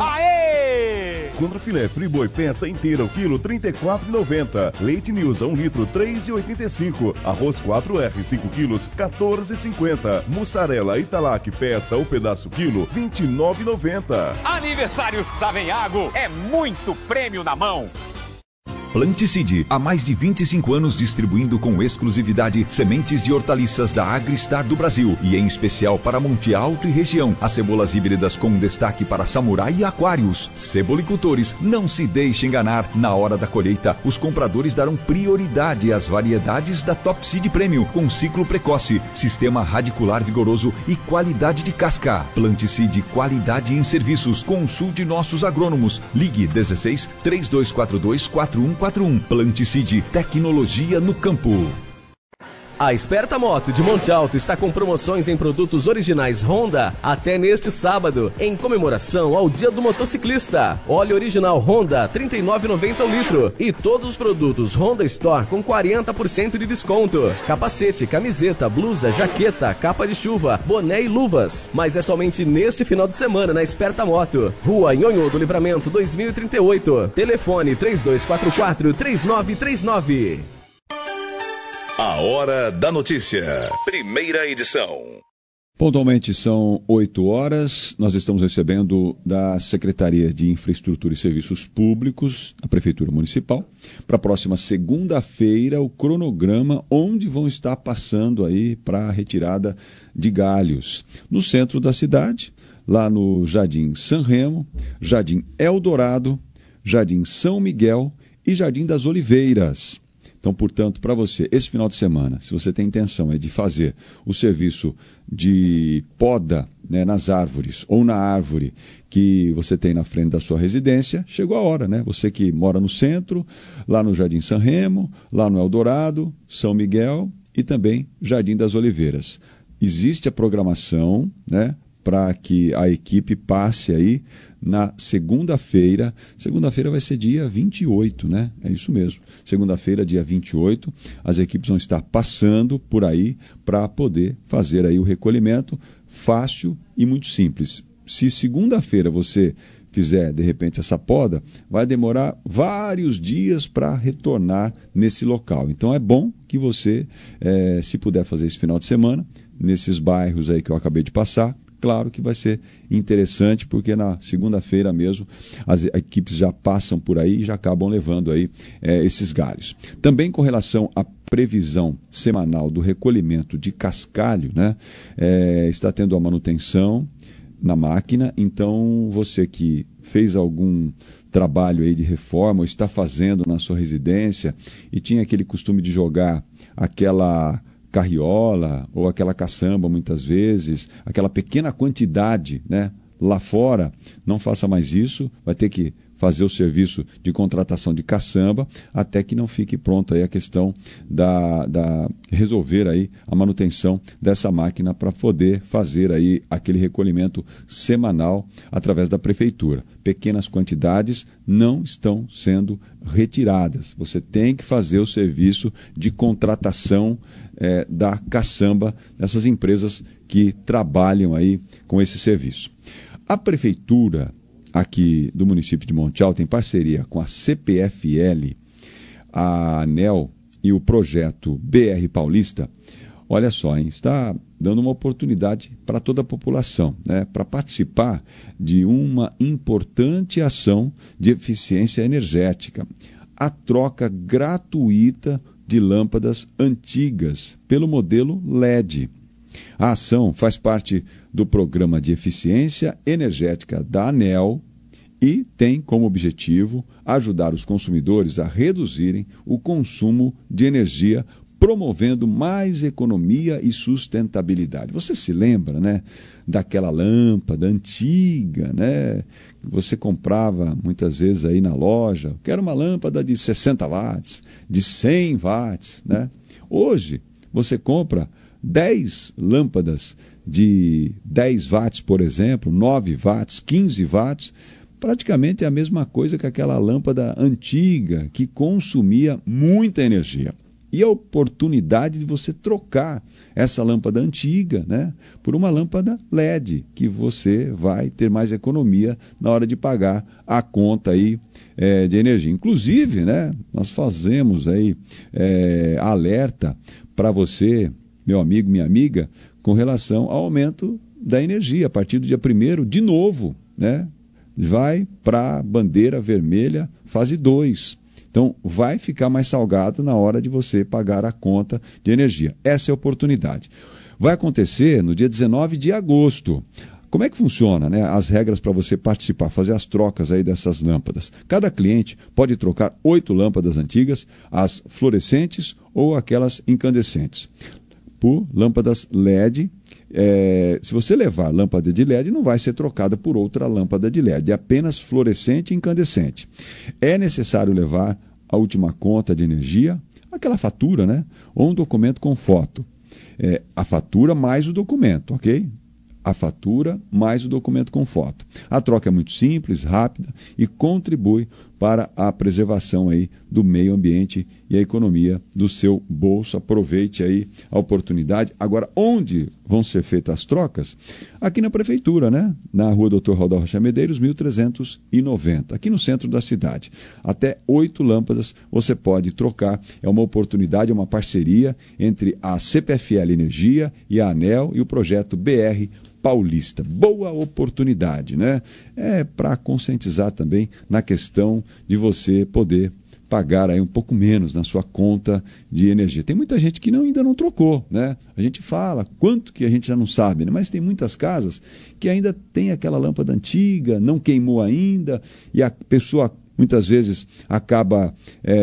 Aê! Contra filé friboi peça inteira, o quilo trinta e quatro reais e noventa centavos. Leite News, um litro, três reais e oitenta e cinco centavos. Arroz quatro R, cinco quilos, quatorze reais e cinquenta centavos. Mussarela Italac, peça ou pedaço quilo, vinte e nove reais e noventa centavos. Aniversário Savenhago. É muito prêmio na mão. Planticide, há mais de vinte e cinco anos distribuindo com exclusividade sementes de hortaliças da Agristar do Brasil e em especial para Monte Alto e região. As cebolas híbridas com destaque para Samurai e Aquários. Cebolicultores, não se deixe enganar. Na hora da colheita, os compradores darão prioridade às variedades da Top Seed Premium com ciclo precoce, sistema radicular vigoroso e qualidade de casca. Planticide, qualidade em serviços. Consulte nossos agrônomos. Ligue dezesseis, três dois quatro dois, quatro um quatro um. Planticide, tecnologia no campo. A Esperta Moto de Monte Alto está com promoções em produtos originais Honda até neste sábado, em comemoração ao Dia do Motociclista. Óleo original Honda, trinta e nove reais e noventa centavos o litro. E todos os produtos Honda Store com quarenta por cento de desconto. Capacete, camiseta, blusa, jaqueta, capa de chuva, boné e luvas. Mas é somente neste final de semana na Esperta Moto. Rua Nhonhô do Livramento dois mil e trinta e oito. Telefone três dois quatro quatro, três nove três nove. A Hora da Notícia. Primeira edição. Pontualmente são oito horas. Nós estamos recebendo da Secretaria de Infraestrutura e Serviços Públicos, a Prefeitura Municipal, para a próxima segunda-feira, o cronograma onde vão estar passando aí para a retirada de galhos. No centro da cidade, lá no Jardim Sanremo, Jardim Eldorado, Jardim São Miguel e Jardim das Oliveiras. Então, portanto, para você, esse final de semana, se você tem intenção é de fazer o serviço de poda, né, nas árvores ou na árvore que você tem na frente da sua residência, chegou a hora, né? Você que mora no centro, lá no Jardim Sanremo, lá no Eldorado, São Miguel e também Jardim das Oliveiras. Existe a programação, né, para que a equipe passe aí na segunda-feira. Segunda-feira vai ser dia vinte e oito, né? É isso mesmo. Segunda-feira, dia vinte e oito, as equipes vão estar passando por aí para poder fazer aí o recolhimento fácil e muito simples. Se segunda-feira você fizer, de repente, essa poda, vai demorar vários dias para retornar nesse local. Então é bom que você, é, se puder fazer esse final de semana, nesses bairros aí que eu acabei de passar, claro que vai ser interessante, porque na segunda-feira mesmo as equipes já passam por aí e já acabam levando aí é, esses galhos. Também com relação à previsão semanal do recolhimento de cascalho, né, é, está tendo a manutenção na máquina, então você que fez algum trabalho aí de reforma ou está fazendo na sua residência e tinha aquele costume de jogar aquela carriola ou aquela caçamba muitas vezes, aquela pequena quantidade, né, lá fora, não faça mais isso, vai ter que fazer o serviço de contratação de caçamba até que não fique pronto aí a questão da, da resolver aí a manutenção dessa máquina para poder fazer aí aquele recolhimento semanal através da prefeitura. Pequenas quantidades não estão sendo retiradas. Você tem que fazer o serviço de contratação é, da caçamba dessas empresas que trabalham aí com esse serviço. A prefeitura aqui do município de Monte Alto, em parceria com a C P F L, a ANEEL e o projeto B R Paulista, olha só, hein, está dando uma oportunidade para toda a população, né, para participar de uma importante ação de eficiência energética. A troca gratuita de lâmpadas antigas pelo modelo L E D. A ação faz parte do Programa de Eficiência Energética da ANEEL e tem como objetivo ajudar os consumidores a reduzirem o consumo de energia, promovendo mais economia e sustentabilidade. Você se lembra, né, daquela lâmpada antiga, né? Você comprava muitas vezes aí na loja, que era uma lâmpada de sessenta watts, de cem watts, né? Hoje, você compra dez lâmpadas de dez watts, por exemplo, nove watts, quinze watts, praticamente é a mesma coisa que aquela lâmpada antiga que consumia muita energia. E a oportunidade de você trocar essa lâmpada antiga, né, por uma lâmpada L E D, que você vai ter mais economia na hora de pagar a conta aí, é, de energia. Inclusive, né, nós fazemos aí é, alerta para você, meu amigo, minha amiga, com relação ao aumento da energia. A partir do dia primeiro, de novo, né, vai para a bandeira vermelha fase dois. Então, vai ficar mais salgado na hora de você pagar a conta de energia. Essa é a oportunidade. Vai acontecer no dia dezenove de agosto. Como é que funciona, né, as regras para você participar, fazer as trocas aí dessas lâmpadas? Cada cliente pode trocar oito lâmpadas antigas, as fluorescentes ou aquelas incandescentes, por lâmpadas L E D. É, se você levar lâmpada de L E D, não vai ser trocada por outra lâmpada de L E D, é apenas fluorescente e incandescente. É necessário levar a última conta de energia, aquela fatura, né? Ou um documento com foto. É, a fatura mais o documento, ok? A fatura mais o documento com foto. A troca é muito simples, rápida e contribui para a preservação aí do meio ambiente e a economia do seu bolso. Aproveite aí a oportunidade. Agora, onde vão ser feitas as trocas? Aqui na prefeitura, né? Na rua doutor Raul Rocha Medeiros, mil trezentos e noventa, aqui no centro da cidade. Até oito lâmpadas você pode trocar. É uma oportunidade, é uma parceria entre a C P F L Energia e a ANEEL e o projeto B R Paulista. Boa oportunidade, né? É para conscientizar também na questão de você poder pagar aí um pouco menos na sua conta de energia. Tem muita gente que não, ainda não trocou, né? A gente fala quanto que a gente já não sabe, né? Mas tem muitas casas que ainda tem aquela lâmpada antiga, não queimou ainda, e a pessoa muitas vezes acaba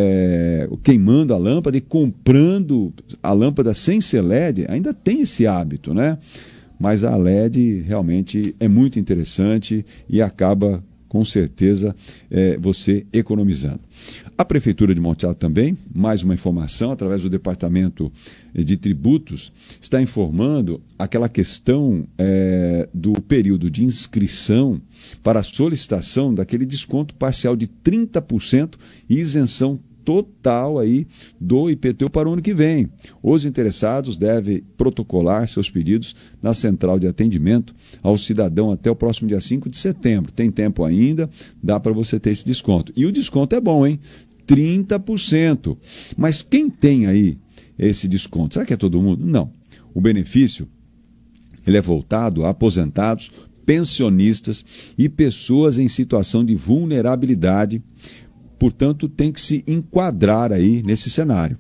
é, queimando a lâmpada e comprando a lâmpada sem ser L E D. Ainda tem esse hábito, né? Mas a L E D realmente é muito interessante e acaba, com certeza, é, você economizando. A Prefeitura de Monte Alto também, mais uma informação, através do Departamento de Tributos, está informando aquela questão é, do período de inscrição para a solicitação daquele desconto parcial de trinta por cento e isenção total aí do I P T U para o ano que vem. Os interessados devem protocolar seus pedidos na central de atendimento ao cidadão até o próximo dia cinco de setembro. Tem tempo ainda, dá para você ter esse desconto. E o desconto é bom, hein? trinta por cento. Mas quem tem aí esse desconto? Será que é todo mundo? Não. O benefício ele é voltado a aposentados, pensionistas e pessoas em situação de vulnerabilidade. Portanto, tem que se enquadrar aí nesse cenário.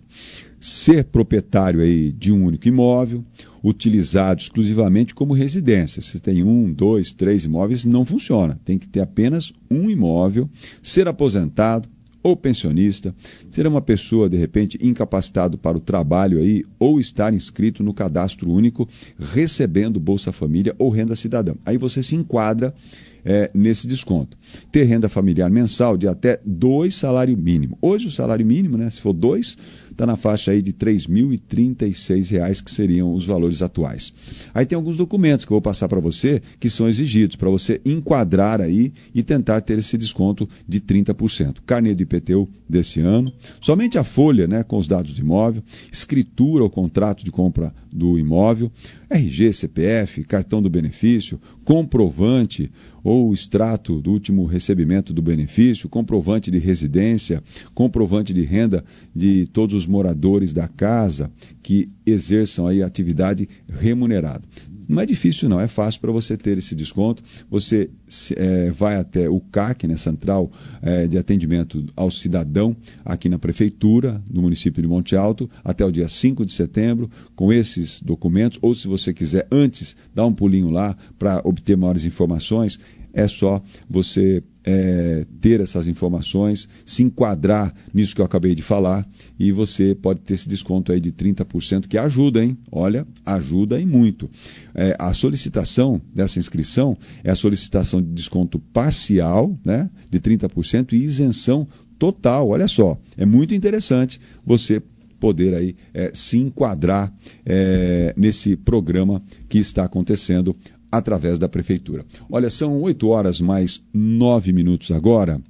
Ser proprietário aí de um único imóvel, utilizado exclusivamente como residência. Se tem um, dois, três imóveis, não funciona. Tem que ter apenas um imóvel, ser aposentado ou pensionista, ser uma pessoa, de repente, incapacitado para o trabalho aí, ou estar inscrito no cadastro único, recebendo Bolsa Família ou Renda Cidadã. Aí você se enquadra É, nesse desconto. Ter renda familiar mensal de até dois salários mínimos. Hoje o salário mínimo, né, se for dois, está na faixa aí de três mil e trinta e seis reais, que seriam os valores atuais. Aí tem alguns documentos que eu vou passar para você que são exigidos para você enquadrar aí e tentar ter esse desconto de trinta por cento. Carnê do I P T U desse ano, somente a folha, né, com os dados do imóvel, escritura ou contrato de compra do imóvel, R G, C P F, cartão do benefício, comprovante ou extrato do último recebimento do benefício, comprovante de residência, comprovante de renda de todos os moradores da casa que exerçam aí a atividade remunerada. Não é difícil não, é fácil para você ter esse desconto. Você é, vai até o C A C, né, Central é, de Atendimento ao Cidadão, aqui na Prefeitura, no município de Monte Alto, até o dia cinco de setembro, com esses documentos, ou se você quiser antes, dar um pulinho lá para obter maiores informações, é só você é, ter essas informações, se enquadrar nisso que eu acabei de falar, e você pode ter esse desconto aí de trinta por cento, que ajuda, hein? Olha, ajuda e muito. É, a solicitação dessa inscrição é a solicitação de desconto parcial, né, de trinta por cento, e isenção total. Olha só, é muito interessante você poder aí é, se enquadrar é, nesse programa que está acontecendo através da Prefeitura. Olha, são oito horas mais nove minutos agora.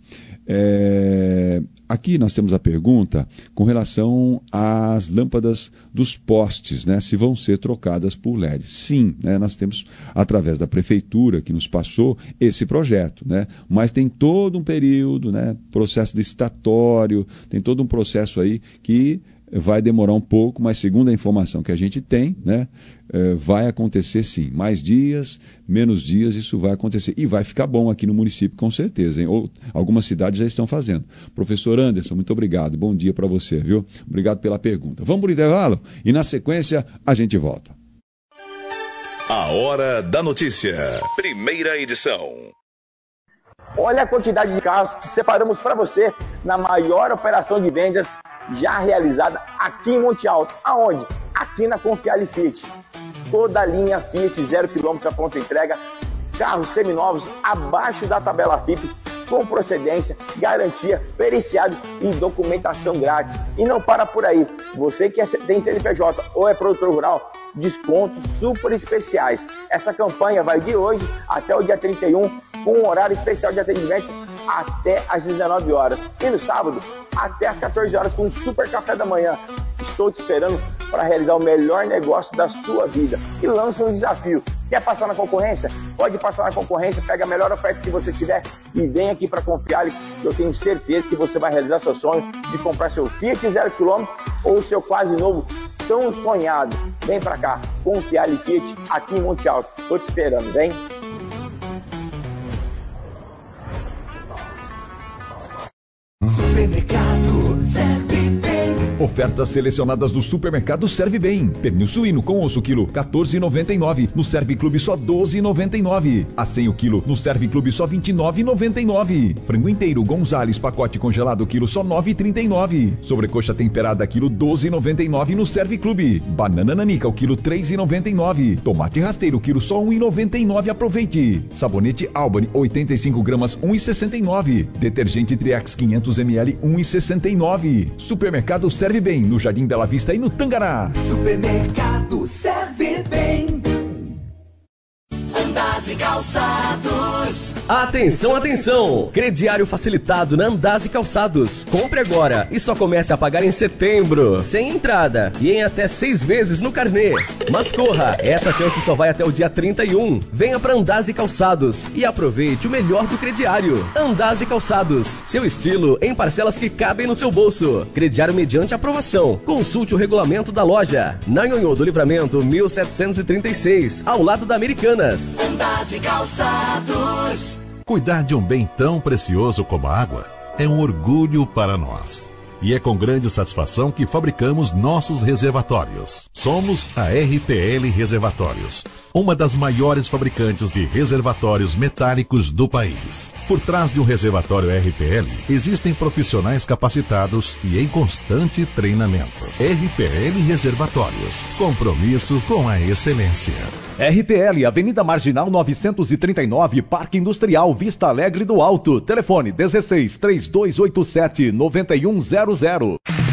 É... Aqui nós temos a pergunta com relação às lâmpadas dos postes, né? Se vão ser trocadas por L E D. Sim, né? Nós temos, através da Prefeitura, que nos passou esse projeto, né? Mas tem todo um período, né? Processo licitatório, tem todo um processo aí que vai demorar um pouco, mas segundo a informação que a gente tem, né, eh, vai acontecer sim. Mais dias, menos dias, isso vai acontecer. E vai ficar bom aqui no município, com certeza, hein? Ou algumas cidades já estão fazendo. Professor Anderson, muito obrigado. Bom dia para você, viu? Obrigado pela pergunta. Vamos para o intervalo e na sequência a gente volta. A Hora da Notícia. Primeira edição. Olha a quantidade de carros que separamos para você na maior operação de vendas já realizada aqui em Monte Alto. Aonde? Aqui na Confiale Fiat. Toda a linha Fiat zero quilômetro a pronta entrega, carros seminovos abaixo da tabela F I P, com procedência, garantia, periciado e documentação grátis. E não para por aí. Você que é, tem C N P J ou é produtor rural, descontos super especiais. Essa campanha vai de hoje até o dia trinta e um, com um horário especial de atendimento até às dezenove horas. E no sábado, até às quatorze horas, com um super café da manhã. Estou te esperando para realizar o melhor negócio da sua vida. E lança um desafio. Quer passar na concorrência? Pode passar na concorrência, pega a melhor oferta que você tiver e vem aqui para Confiale. Eu tenho certeza que você vai realizar seu sonho de comprar seu Fiat zero quilômetro ou o seu quase novo tão sonhado. Vem para cá, Confiale Fiat, aqui em Monte Alto. Estou te esperando, vem. Supermercado Serve Bem. Ofertas selecionadas do Supermercado Serve Bem. Pernil suíno com osso quilo quatorze reais e noventa e nove centavos. No Serve Clube só doze reais e noventa e nove centavos. Acém o quilo no Serve Clube só vinte e nove reais e noventa e nove centavos. Frango inteiro Gonzales pacote congelado quilo só nove reais e trinta e nove centavos. Sobrecoxa temperada quilo doze reais e noventa e nove centavos no Serve Clube. Banana nanica o quilo três reais e noventa e nove centavos. Tomate rasteiro quilo só um real e noventa e nove centavos. Aproveite. Sabonete Albany oitenta e cinco gramas um real e sessenta e nove centavos. Detergente Triex quinhentos mililitros um real e sessenta e nove centavos. Supermercado Serve Bem no Jardim Bela Vista e no Tangará. Supermercado Serve Bem. Andazi Calçados. Atenção, atenção! Crediário facilitado na Andazi Calçados. Compre agora e só comece a pagar em setembro, sem entrada e em até seis vezes no carnê. Mas corra, essa chance só vai até o dia trinta e um. Venha para Andazi Calçados e aproveite o melhor do crediário. Andazi Calçados, seu estilo em parcelas que cabem no seu bolso. Crediário mediante aprovação. Consulte o regulamento da loja. Na Nhonhô do Livramento mil setecentos e trinta e seis, ao lado da Americanas. Andazi Calçados. Cuidar de um bem tão precioso como a água é um orgulho para nós. E é com grande satisfação que fabricamos nossos reservatórios. Somos a R P L Reservatórios, uma das maiores fabricantes de reservatórios metálicos do país. Por trás de um reservatório R P L, existem profissionais capacitados e em constante treinamento. R P L Reservatórios, compromisso com a excelência. R P L, Avenida Marginal novecentos e trinta e nove, Parque Industrial Vista Alegre do Alto. Telefone dezesseis, três dois oito sete, nove um zero zero.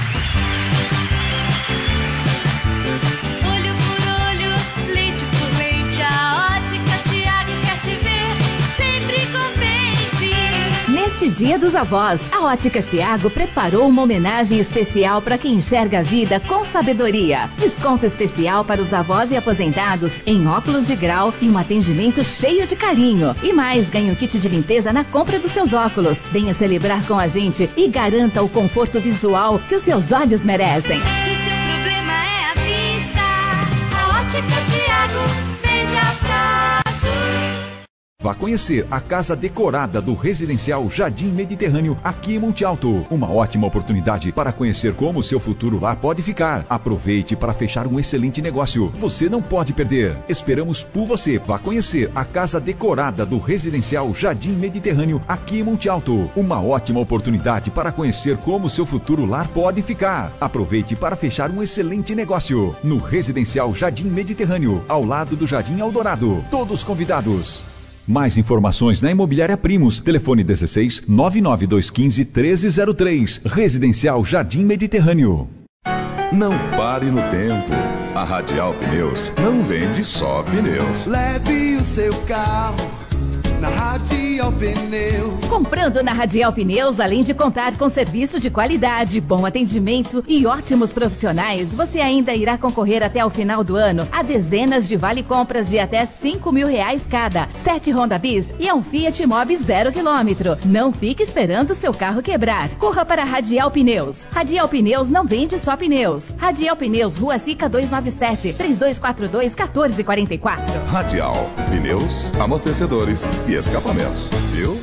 Olho por olho, lente por lente, a Ótica Tiago quer te ver sempre contente. Neste Dia dos Avós, a Ótica Tiago preparou uma homenagem especial para quem enxerga a vida com sabedoria. Desconto especial para os avós e aposentados em óculos de grau e um atendimento cheio de carinho. E mais, ganhe um kit de limpeza na compra dos seus óculos. Venha celebrar com a gente e garanta o conforto visual que os seus olhos merecem. Se seu problema é a vista, a Ótica Tiago vende a prazo. Vá conhecer a casa decorada do Residencial Jardim Mediterrâneo aqui em Monte Alto. Uma ótima oportunidade para conhecer como o seu futuro lá pode ficar. Aproveite para fechar um excelente negócio. Você não pode perder. Esperamos por você. Vá conhecer a casa decorada do Residencial Jardim Mediterrâneo aqui em Monte Alto. Uma ótima oportunidade para conhecer como o seu futuro lar pode ficar. Aproveite para fechar um excelente negócio no Residencial Jardim Mediterrâneo, ao lado do Jardim Eldorado. Todos convidados. Mais informações na Imobiliária Primos. Telefone dezesseis, nove nove dois um cinco, treze zero três. Residencial Jardim Mediterrâneo. Não pare no tempo. A Radial Pneus não vende só pneus. Leve o seu carro na Radial Pneus. Comprando na Radial Pneus, além de contar com serviço de qualidade, bom atendimento e ótimos profissionais, você ainda irá concorrer até o final do ano a dezenas de vale-compras de até cinco mil reais cada, sete Honda Bis e um Fiat Mobi zero quilômetro. Não fique esperando seu carro quebrar. Corra para a Radial Pneus. Radial Pneus não vende só pneus. Radial Pneus, Rua Sica duzentos e noventa e sete, três dois quatro dois, um quatro quatro quatro. Radial, pneus, amortecedores e escapamentos, viu?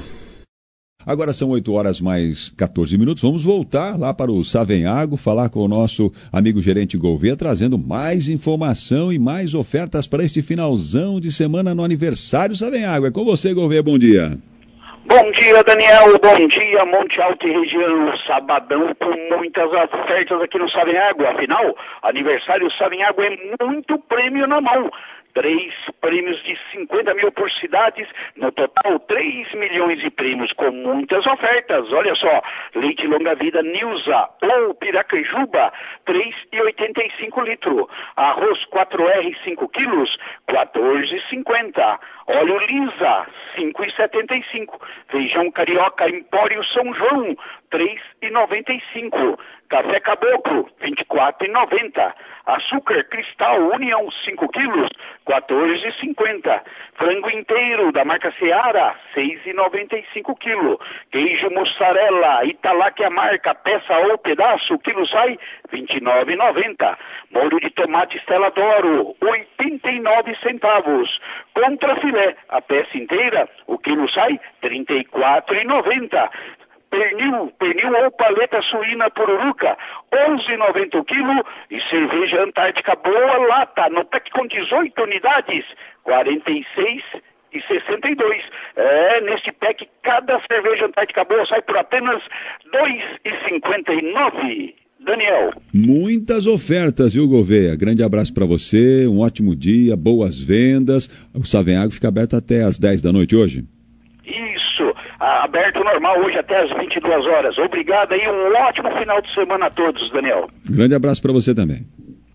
Agora são oito horas mais quatorze minutos. Vamos voltar lá para o Savenhago, falar com o nosso amigo gerente Gouveia, trazendo mais informação e mais ofertas para este finalzão de semana no aniversário Savenhago. É com você, Gouveia, bom dia. Bom dia, Daniel. Bom dia, Monte Alto e região. Sabadão com muitas ofertas aqui no Savenhago. Afinal, aniversário Savenhago é muito prêmio na mão. Três prêmios de cinquenta mil por cidades, no total três milhões de prêmios com muitas ofertas. Olha só, leite longa-vida Nilza ou Piracanjuba, três reais e oitenta e cinco litros. Arroz quatro R cinco quilos, quatorze reais e cinquenta. Óleo Lisa, cinco reais e setenta e cinco. Feijão carioca Empório São João, três reais e noventa e cinco. Café Caboclo, vinte e quatro reais e noventa. Açúcar Cristal União, cinco quilos, quatorze reais e cinquenta. Frango inteiro da marca Seara, seis reais e noventa e cinco quilo. Queijo mussarela Italac a marca, peça ou pedaço, o quilo sai vinte e nove reais e noventa. Molho de tomate Stella d'Oro, oitenta e nove centavos. Contra filé, a peça inteira, o quilo sai trinta e quatro reais e noventa. Pernil, pernil ou paleta suína pururuca, onze reais e noventa o quilo. E cerveja Antártica Boa Lata, no pack com dezoito unidades, quarenta e seis reais e sessenta e dois. É, nesse pack, cada cerveja Antártica Boa sai por apenas dois reais e cinquenta e nove. Daniel. Muitas ofertas, viu, Gouveia? Grande abraço para você, um ótimo dia, boas vendas. O Savenhago fica aberto até às dez da noite hoje? Isso, aberto normal hoje até às vinte e duas horas. Obrigado aí, um ótimo final de semana a todos, Daniel. Grande abraço para você também.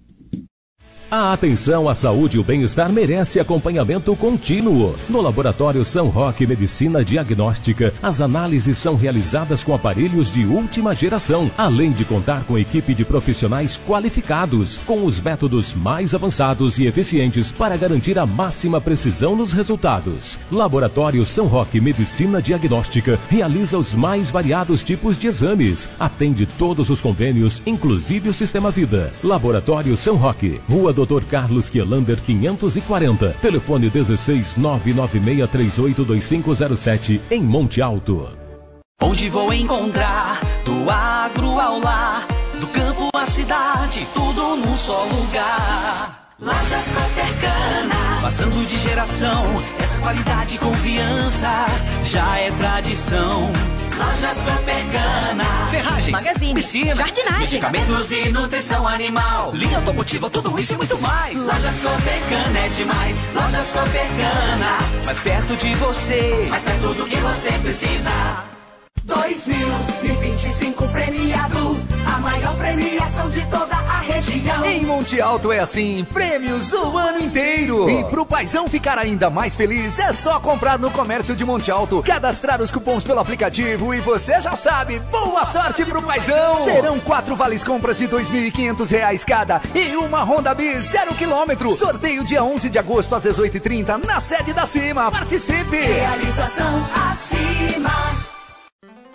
A atenção à saúde e o bem-estar merece acompanhamento contínuo. No Laboratório São Roque Medicina Diagnóstica, as análises são realizadas com aparelhos de última geração, além de contar com equipe de profissionais qualificados, com os métodos mais avançados e eficientes para garantir a máxima precisão nos resultados. Laboratório São Roque Medicina Diagnóstica realiza os mais variados tipos de exames, atende todos os convênios, inclusive o Sistema Vida. Laboratório São Roque, Rua doutor Carlos Quielander quinhentos e quarenta, telefone dezesseis, nove nove seis três oito dois cinco zero sete, em Monte Alto. Onde vou encontrar do agro ao lar, do campo à cidade, tudo num só lugar. Lojas Coopercana, passando de geração, essa qualidade e confiança já é tradição. Lojas Coopercana, ferragens, magazine, piscina, jardinagem, medicamentos e nutrição animal, linha automotiva, tudo isso e muito mais. Lojas Coopercana é demais. Lojas Coopercana, mais perto de você, mais perto do que você precisa. dois mil e vinte e cinco premiado, a maior premiação de toda a região. Em Monte Alto é assim, prêmios o ano inteiro. E pro paizão ficar ainda mais feliz, é só comprar no comércio de Monte Alto, cadastrar os cupons pelo aplicativo e você já sabe, boa sorte pro paizão. Serão quatro vales compras de dois mil e quinhentos reais cada e uma Honda Bis zero quilômetro. Sorteio dia onze de agosto às dezoito e trinta na sede da Cima. Participe! Realização acima.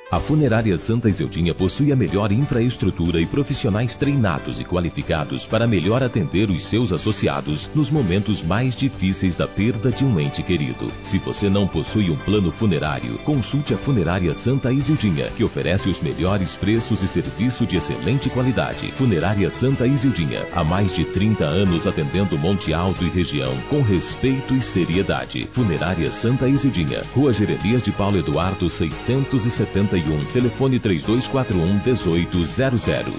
A Funerária Santa Iseldinha possui a melhor infraestrutura e profissionais treinados e qualificados para melhor atender os seus associados nos momentos mais difíceis da perda de um ente querido. Se você não possui um plano funerário, consulte a Funerária Santa Isildinha, que oferece os melhores preços e serviço de excelente qualidade. Funerária Santa Isildinha, há mais de trinta anos atendendo Monte Alto e região com respeito e seriedade. Funerária Santa Isildinha, Rua Jeremias de Paulo Eduardo seiscentos e setenta e um, telefone três dois quatro um, um oito zero zero.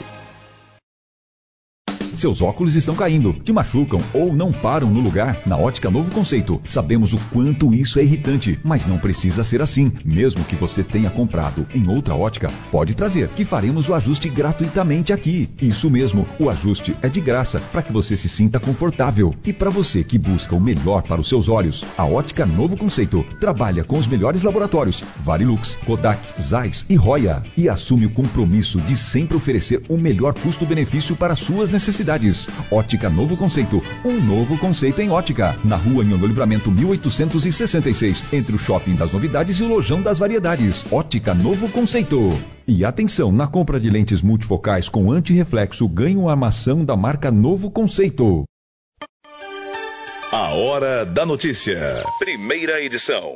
Seus óculos estão caindo, te machucam ou não param no lugar? Na Ótica Novo Conceito, sabemos o quanto isso é irritante, mas não precisa ser assim. Mesmo que você tenha comprado em outra ótica, pode trazer, que faremos o ajuste gratuitamente aqui. Isso mesmo, o ajuste é de graça, para que você se sinta confortável. E para você que busca o melhor para os seus olhos, a Ótica Novo Conceito trabalha com os melhores laboratórios, Varilux, Kodak, Zeiss e Roya, e assume o compromisso de sempre oferecer o melhor custo-benefício para suas necessidades. Ótica Novo Conceito, um novo conceito em ótica. Na rua Nhonho Livramento mil oitocentos e sessenta e seis, entre o Shopping das Novidades e o Lojão das Variedades. Ótica Novo Conceito. E atenção, na compra de lentes multifocais com antirreflexo, ganhe uma armação da marca Novo Conceito. A Hora da Notícia, primeira edição.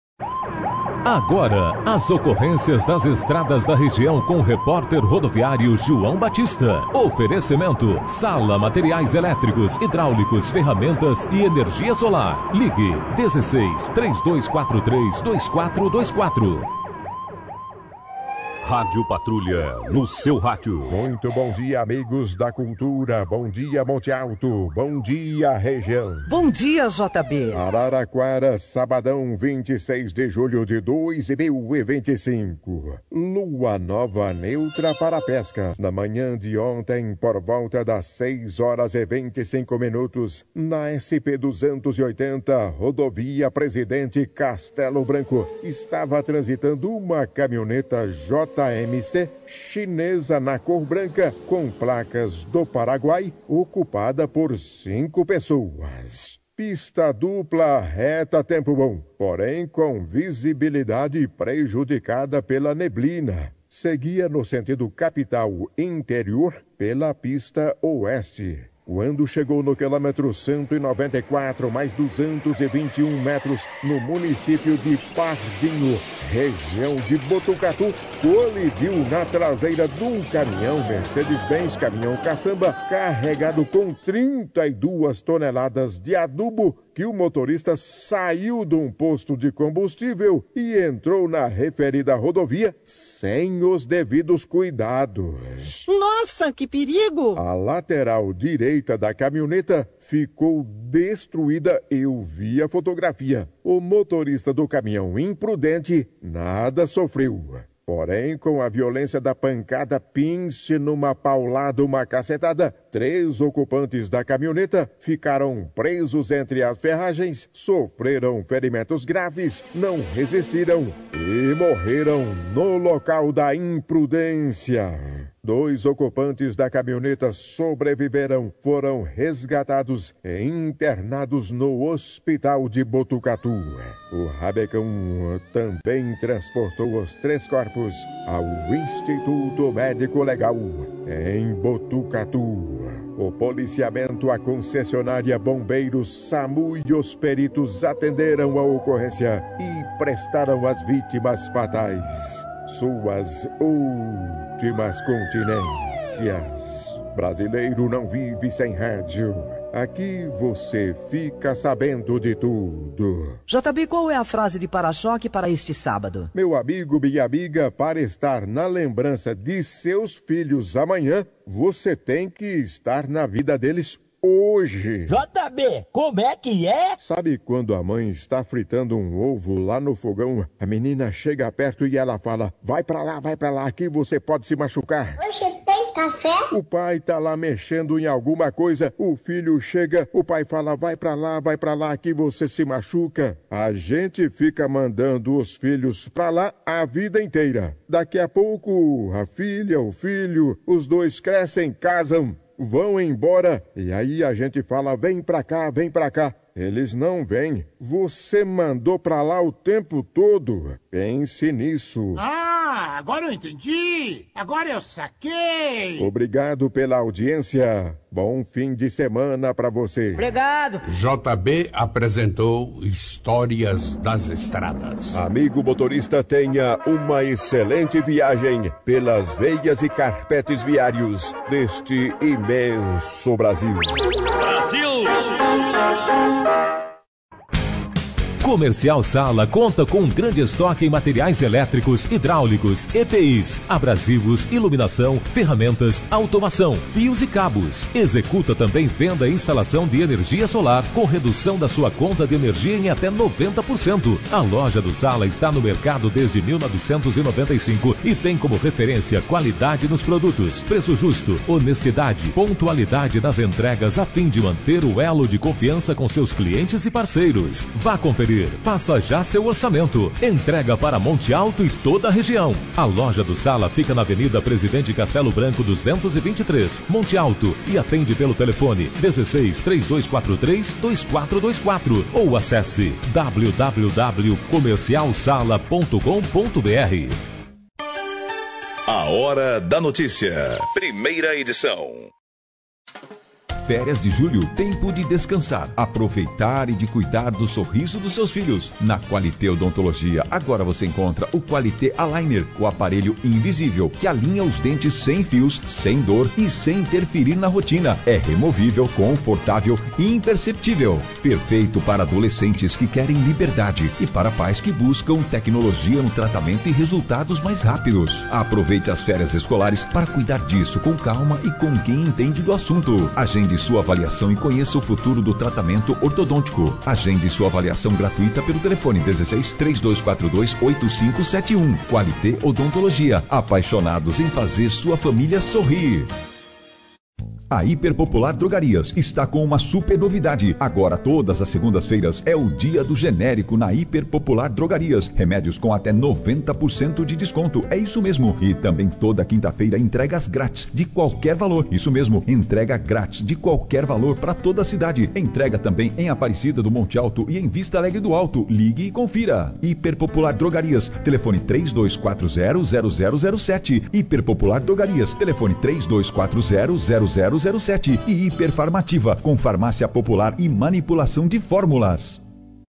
Agora, as ocorrências das estradas da região com o repórter rodoviário João Batista. Oferecimento: Sala Materiais Elétricos, Hidráulicos, Ferramentas e Energia Solar. Ligue dezesseis, três dois quatro três, dois quatro dois quatro. Rádio Patrulha, no seu rádio. Muito bom dia, amigos da cultura. Bom dia, Monte Alto. Bom dia, região. Bom dia, J B. Araraquara, sabadão, vinte e seis de julho de dois mil e vinte e cinco. Lua nova neutra para a pesca. Na manhã de ontem, por volta das seis horas e vinte e cinco minutos, na S P duzentos e oitenta, rodovia Presidente Castelo Branco, estava transitando uma caminhoneta J M C chinesa na cor branca, com placas do Paraguai, ocupada por cinco pessoas. Pista dupla, reta, tempo bom, porém com visibilidade prejudicada pela neblina. Seguia no sentido capital interior pela pista oeste. Quando chegou no quilômetro cento e noventa e quatro, mais duzentos e vinte e um metros, no município de Pardinho, região de Botucatu, colidiu na traseira de um caminhão Mercedes-Benz, caminhão caçamba, carregado com trinta e duas toneladas de adubo, que o motorista saiu de um posto de combustível e entrou na referida rodovia sem os devidos cuidados. Nossa, que perigo! A lateral direita da caminhoneta ficou destruída. Eu vi a fotografia. O motorista do caminhão, imprudente, nada sofreu. Porém, com a violência da pancada, pinche numa paulada, uma cacetada, três ocupantes da caminhoneta ficaram presos entre as ferragens, sofreram ferimentos graves, não resistiram e morreram no local da imprudência. Dois ocupantes da caminhoneta sobreviveram, foram resgatados e internados no hospital de Botucatu. O Rabecão também transportou os três corpos ao Instituto Médico Legal, em Botucatu. O policiamento, a concessionária Bombeiros, SAMU e os peritos atenderam a ocorrência e prestaram às vítimas fatais suas últimas continências. Brasileiro não vive sem rádio. Aqui você fica sabendo de tudo. J B, qual é a frase de para-choque para este sábado? Meu amigo, minha amiga, para estar na lembrança de seus filhos amanhã, você tem que estar na vida deles hoje. J B, como é que é? Sabe quando a mãe está fritando um ovo lá no fogão, a menina chega perto e ela fala: vai pra lá, vai pra lá, aqui você pode se machucar. Hoje tem café? O pai tá lá mexendo em alguma coisa, o filho chega, o pai fala: vai pra lá, vai pra lá, aqui você se machuca. A gente fica mandando os filhos pra lá a vida inteira. Daqui a pouco, a filha, o filho, os dois crescem, casam, vão embora, e aí a gente fala: vem pra cá, vem pra cá. Eles não vêm. Você mandou pra lá o tempo todo. Pense nisso. Ah, agora eu entendi. Agora eu saquei. Obrigado pela audiência. Bom fim de semana pra você. Obrigado. J B apresentou Histórias das Estradas. Amigo motorista, tenha uma excelente viagem pelas veias e carpetes viários deste imenso Brasil. Brasil! Comercial Sala conta com um grande estoque em materiais elétricos, hidráulicos, E P Is, abrasivos, iluminação, ferramentas, automação, fios e cabos. Executa também venda e instalação de energia solar com redução da sua conta de energia em até noventa por cento. A loja do Sala está no mercado desde mil novecentos e noventa e cinco e tem como referência qualidade nos produtos, preço justo, honestidade, pontualidade nas entregas a fim de manter o elo de confiança com seus clientes e parceiros. Vá conferir. Faça já seu orçamento. Entrega para Monte Alto e toda a região. A loja do Sala fica na Avenida Presidente Castelo Branco duzentos e vinte e três, Monte Alto, e atende pelo telefone dezesseis, três dois quatro três, dois quatro dois quatro ou acesse w w w ponto comercial sala ponto com ponto b r. A Hora da Notícia. Primeira edição. Férias de julho, tempo de descansar, aproveitar e de cuidar do sorriso dos seus filhos. Na Qualité Odontologia, agora você encontra o Qualité Aligner, o aparelho invisível que alinha os dentes sem fios, sem dor e sem interferir na rotina. É removível, confortável e imperceptível. Perfeito para adolescentes que querem liberdade e para pais que buscam tecnologia no tratamento e resultados mais rápidos. Aproveite as férias escolares para cuidar disso com calma e com quem entende do assunto. Agende sua avaliação e conheça o futuro do tratamento ortodôntico. Agende sua avaliação gratuita pelo telefone dezesseis, três dois quatro dois, oito cinco sete um. Qualité Odontologia. Apaixonados em fazer sua família sorrir. A Hiperpopular Drogarias está com uma super novidade. Agora, todas as segundas-feiras, é o dia do genérico na Hiperpopular Drogarias. Remédios com até noventa por cento de desconto. É isso mesmo. E também toda quinta-feira, entregas grátis de qualquer valor. Isso mesmo, entrega grátis de qualquer valor para toda a cidade. Entrega também em Aparecida do Monte Alto e em Vista Alegre do Alto. Ligue e confira. Hiperpopular Drogarias. Telefone três dois quatro zero, zero zero zero sete. Hiperpopular Drogarias. Telefone três dois quatro zero, zero zero zero sete. E Hiperfarmativa, com farmácia popular e manipulação de fórmulas.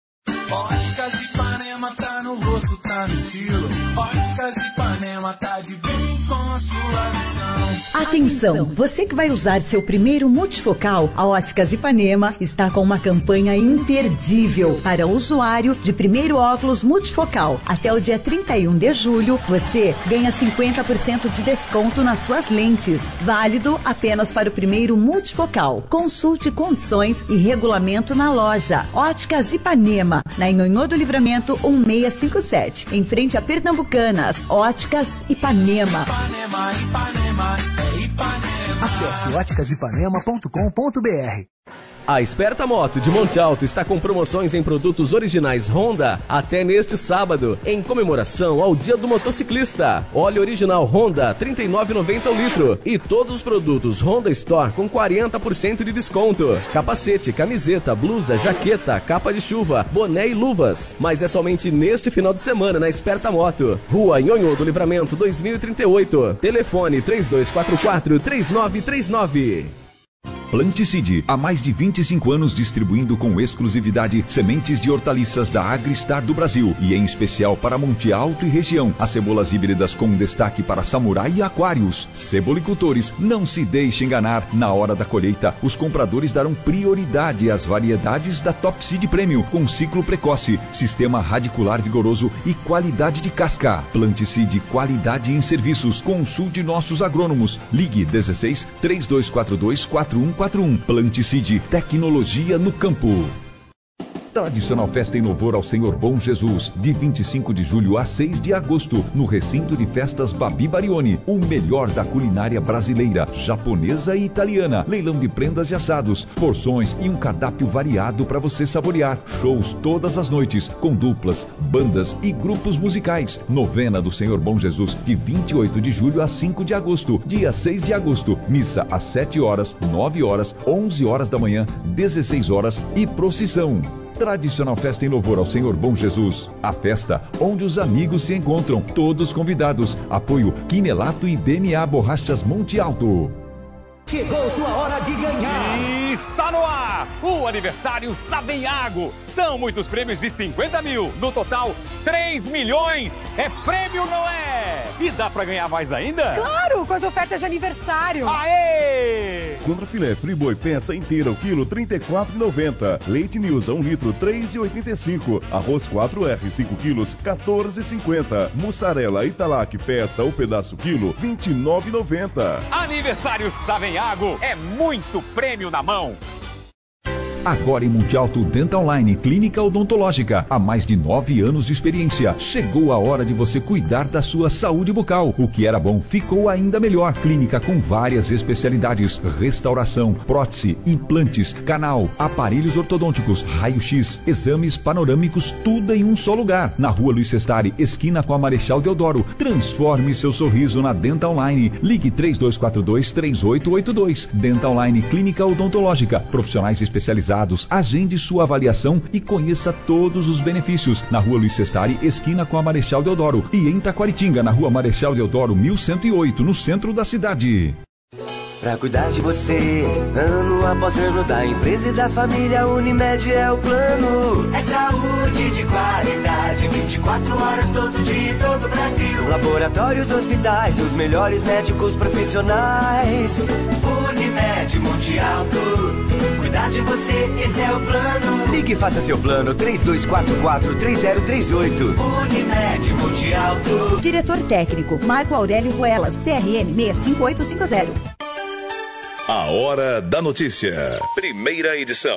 Óticas Ipanema tá no rosto, tá no estilo. Óticas Ipanema tá de bem com a sua visão. Atenção, você que vai usar seu primeiro multifocal, a Óticas Ipanema está com uma campanha imperdível para o usuário de primeiro óculos multifocal. Até o dia trinta e um de julho, você ganha cinquenta por cento de desconto nas suas lentes. Válido apenas para o primeiro multifocal. Consulte condições e regulamento na loja. Óticas Ipanema, na Nhonhô do Livramento mil seiscentos e cinquenta e sete, em frente a Pernambucanas. Óticas Ipanema. Ipanema, Ipanema, é Ipanema. Acesse óticas ipanema ponto com ponto b r. A Esperta Moto de Monte Alto está com promoções em produtos originais Honda até neste sábado, em comemoração ao Dia do Motociclista. Óleo original Honda, trinta e nove reais e noventa centavos o litro. E todos os produtos Honda Store com quarenta por cento de desconto. Capacete, camiseta, blusa, jaqueta, capa de chuva, boné e luvas. Mas é somente neste final de semana na Esperta Moto. Rua Nhonhô do Livramento dois mil e trinta e oito. Telefone três dois quatro quatro, três nove três nove. Planticide, há mais de vinte e cinco anos distribuindo com exclusividade sementes de hortaliças da Agristar do Brasil e em especial para Monte Alto e região. As cebolas híbridas com destaque para samurai e aquários. Cebolicultores, não se deixe enganar. Na hora da colheita, os compradores darão prioridade às variedades da Top Seed Premium com ciclo precoce, sistema radicular vigoroso e qualidade de casca. Planticide, qualidade em serviços. Consulte nossos agrônomos. Ligue dezesseis, três dois quatro dois, quatro um quatro um. Planticide, tecnologia no campo. Tradicional festa em louvor ao Senhor Bom Jesus, de vinte e cinco de julho a seis de agosto, no recinto de festas Babi Barioni, o melhor da culinária brasileira, japonesa e italiana, leilão de prendas e assados, porções e um cardápio variado para você saborear, shows todas as noites, com duplas, bandas e grupos musicais, novena do Senhor Bom Jesus, de vinte e oito de julho a cinco de agosto, dia seis de agosto, missa às sete horas, nove horas, onze horas da manhã, dezesseis horas e procissão. Tradicional festa em louvor ao Senhor Bom Jesus. A festa onde os amigos se encontram, todos convidados. Apoio Quinelato e B M A Borrachas Monte Alto. Chegou sua hora de ganhar! E está no ar o aniversário Savenhago. São muitos prêmios de cinquenta mil. No total, três milhões. É prêmio, não é? E dá pra ganhar mais ainda? Claro, com as ofertas de aniversário. Aê! Contra filé friboi peça inteira o quilo trinta e quatro reais e noventa centavos. Leite News a um litro três reais e oitenta e cinco centavos. Arroz quatro R cinco quilos quatorze reais e cinquenta centavos. Mussarela Italac peça ou pedaço quilo vinte e nove reais e noventa centavos. Aniversário Savenhago é muito prêmio na mão. Agora em Monte Alto Dental Line, clínica odontológica, há mais de nove anos de experiência. Chegou a hora de você cuidar da sua saúde bucal. O que era bom ficou ainda melhor. Clínica com várias especialidades: restauração, prótese, implantes, canal, aparelhos ortodônticos, raio-x, exames panorâmicos, tudo em um só lugar. Na rua Luiz Sestari, esquina com a Marechal Deodoro. Transforme seu sorriso na Dental Line. Ligue três dois quatro dois, três oito oito dois. Dental Line Clínica Odontológica. Profissionais especializados. Agende sua avaliação e conheça todos os benefícios. Na rua Luiz Sestari, esquina com a Marechal Deodoro. E em Taquaritinga, na rua Marechal Deodoro, mil cento e oito, no centro da cidade. Pra cuidar de você, ano após ano, da empresa e da família, Unimed é o plano. É saúde de qualidade, vinte e quatro horas todo dia em todo o Brasil. Laboratórios, hospitais, os melhores médicos profissionais. Unimed Monte Alto, cuidar de você, esse é o plano. Ligue e faça seu plano, três dois quatro quatro, três zero três oito. Unimed Monte Alto. Diretor técnico, Marco Aurélio Ruelas, C R M seis cinco oito cinco zero. A Hora da Notícia, primeira edição.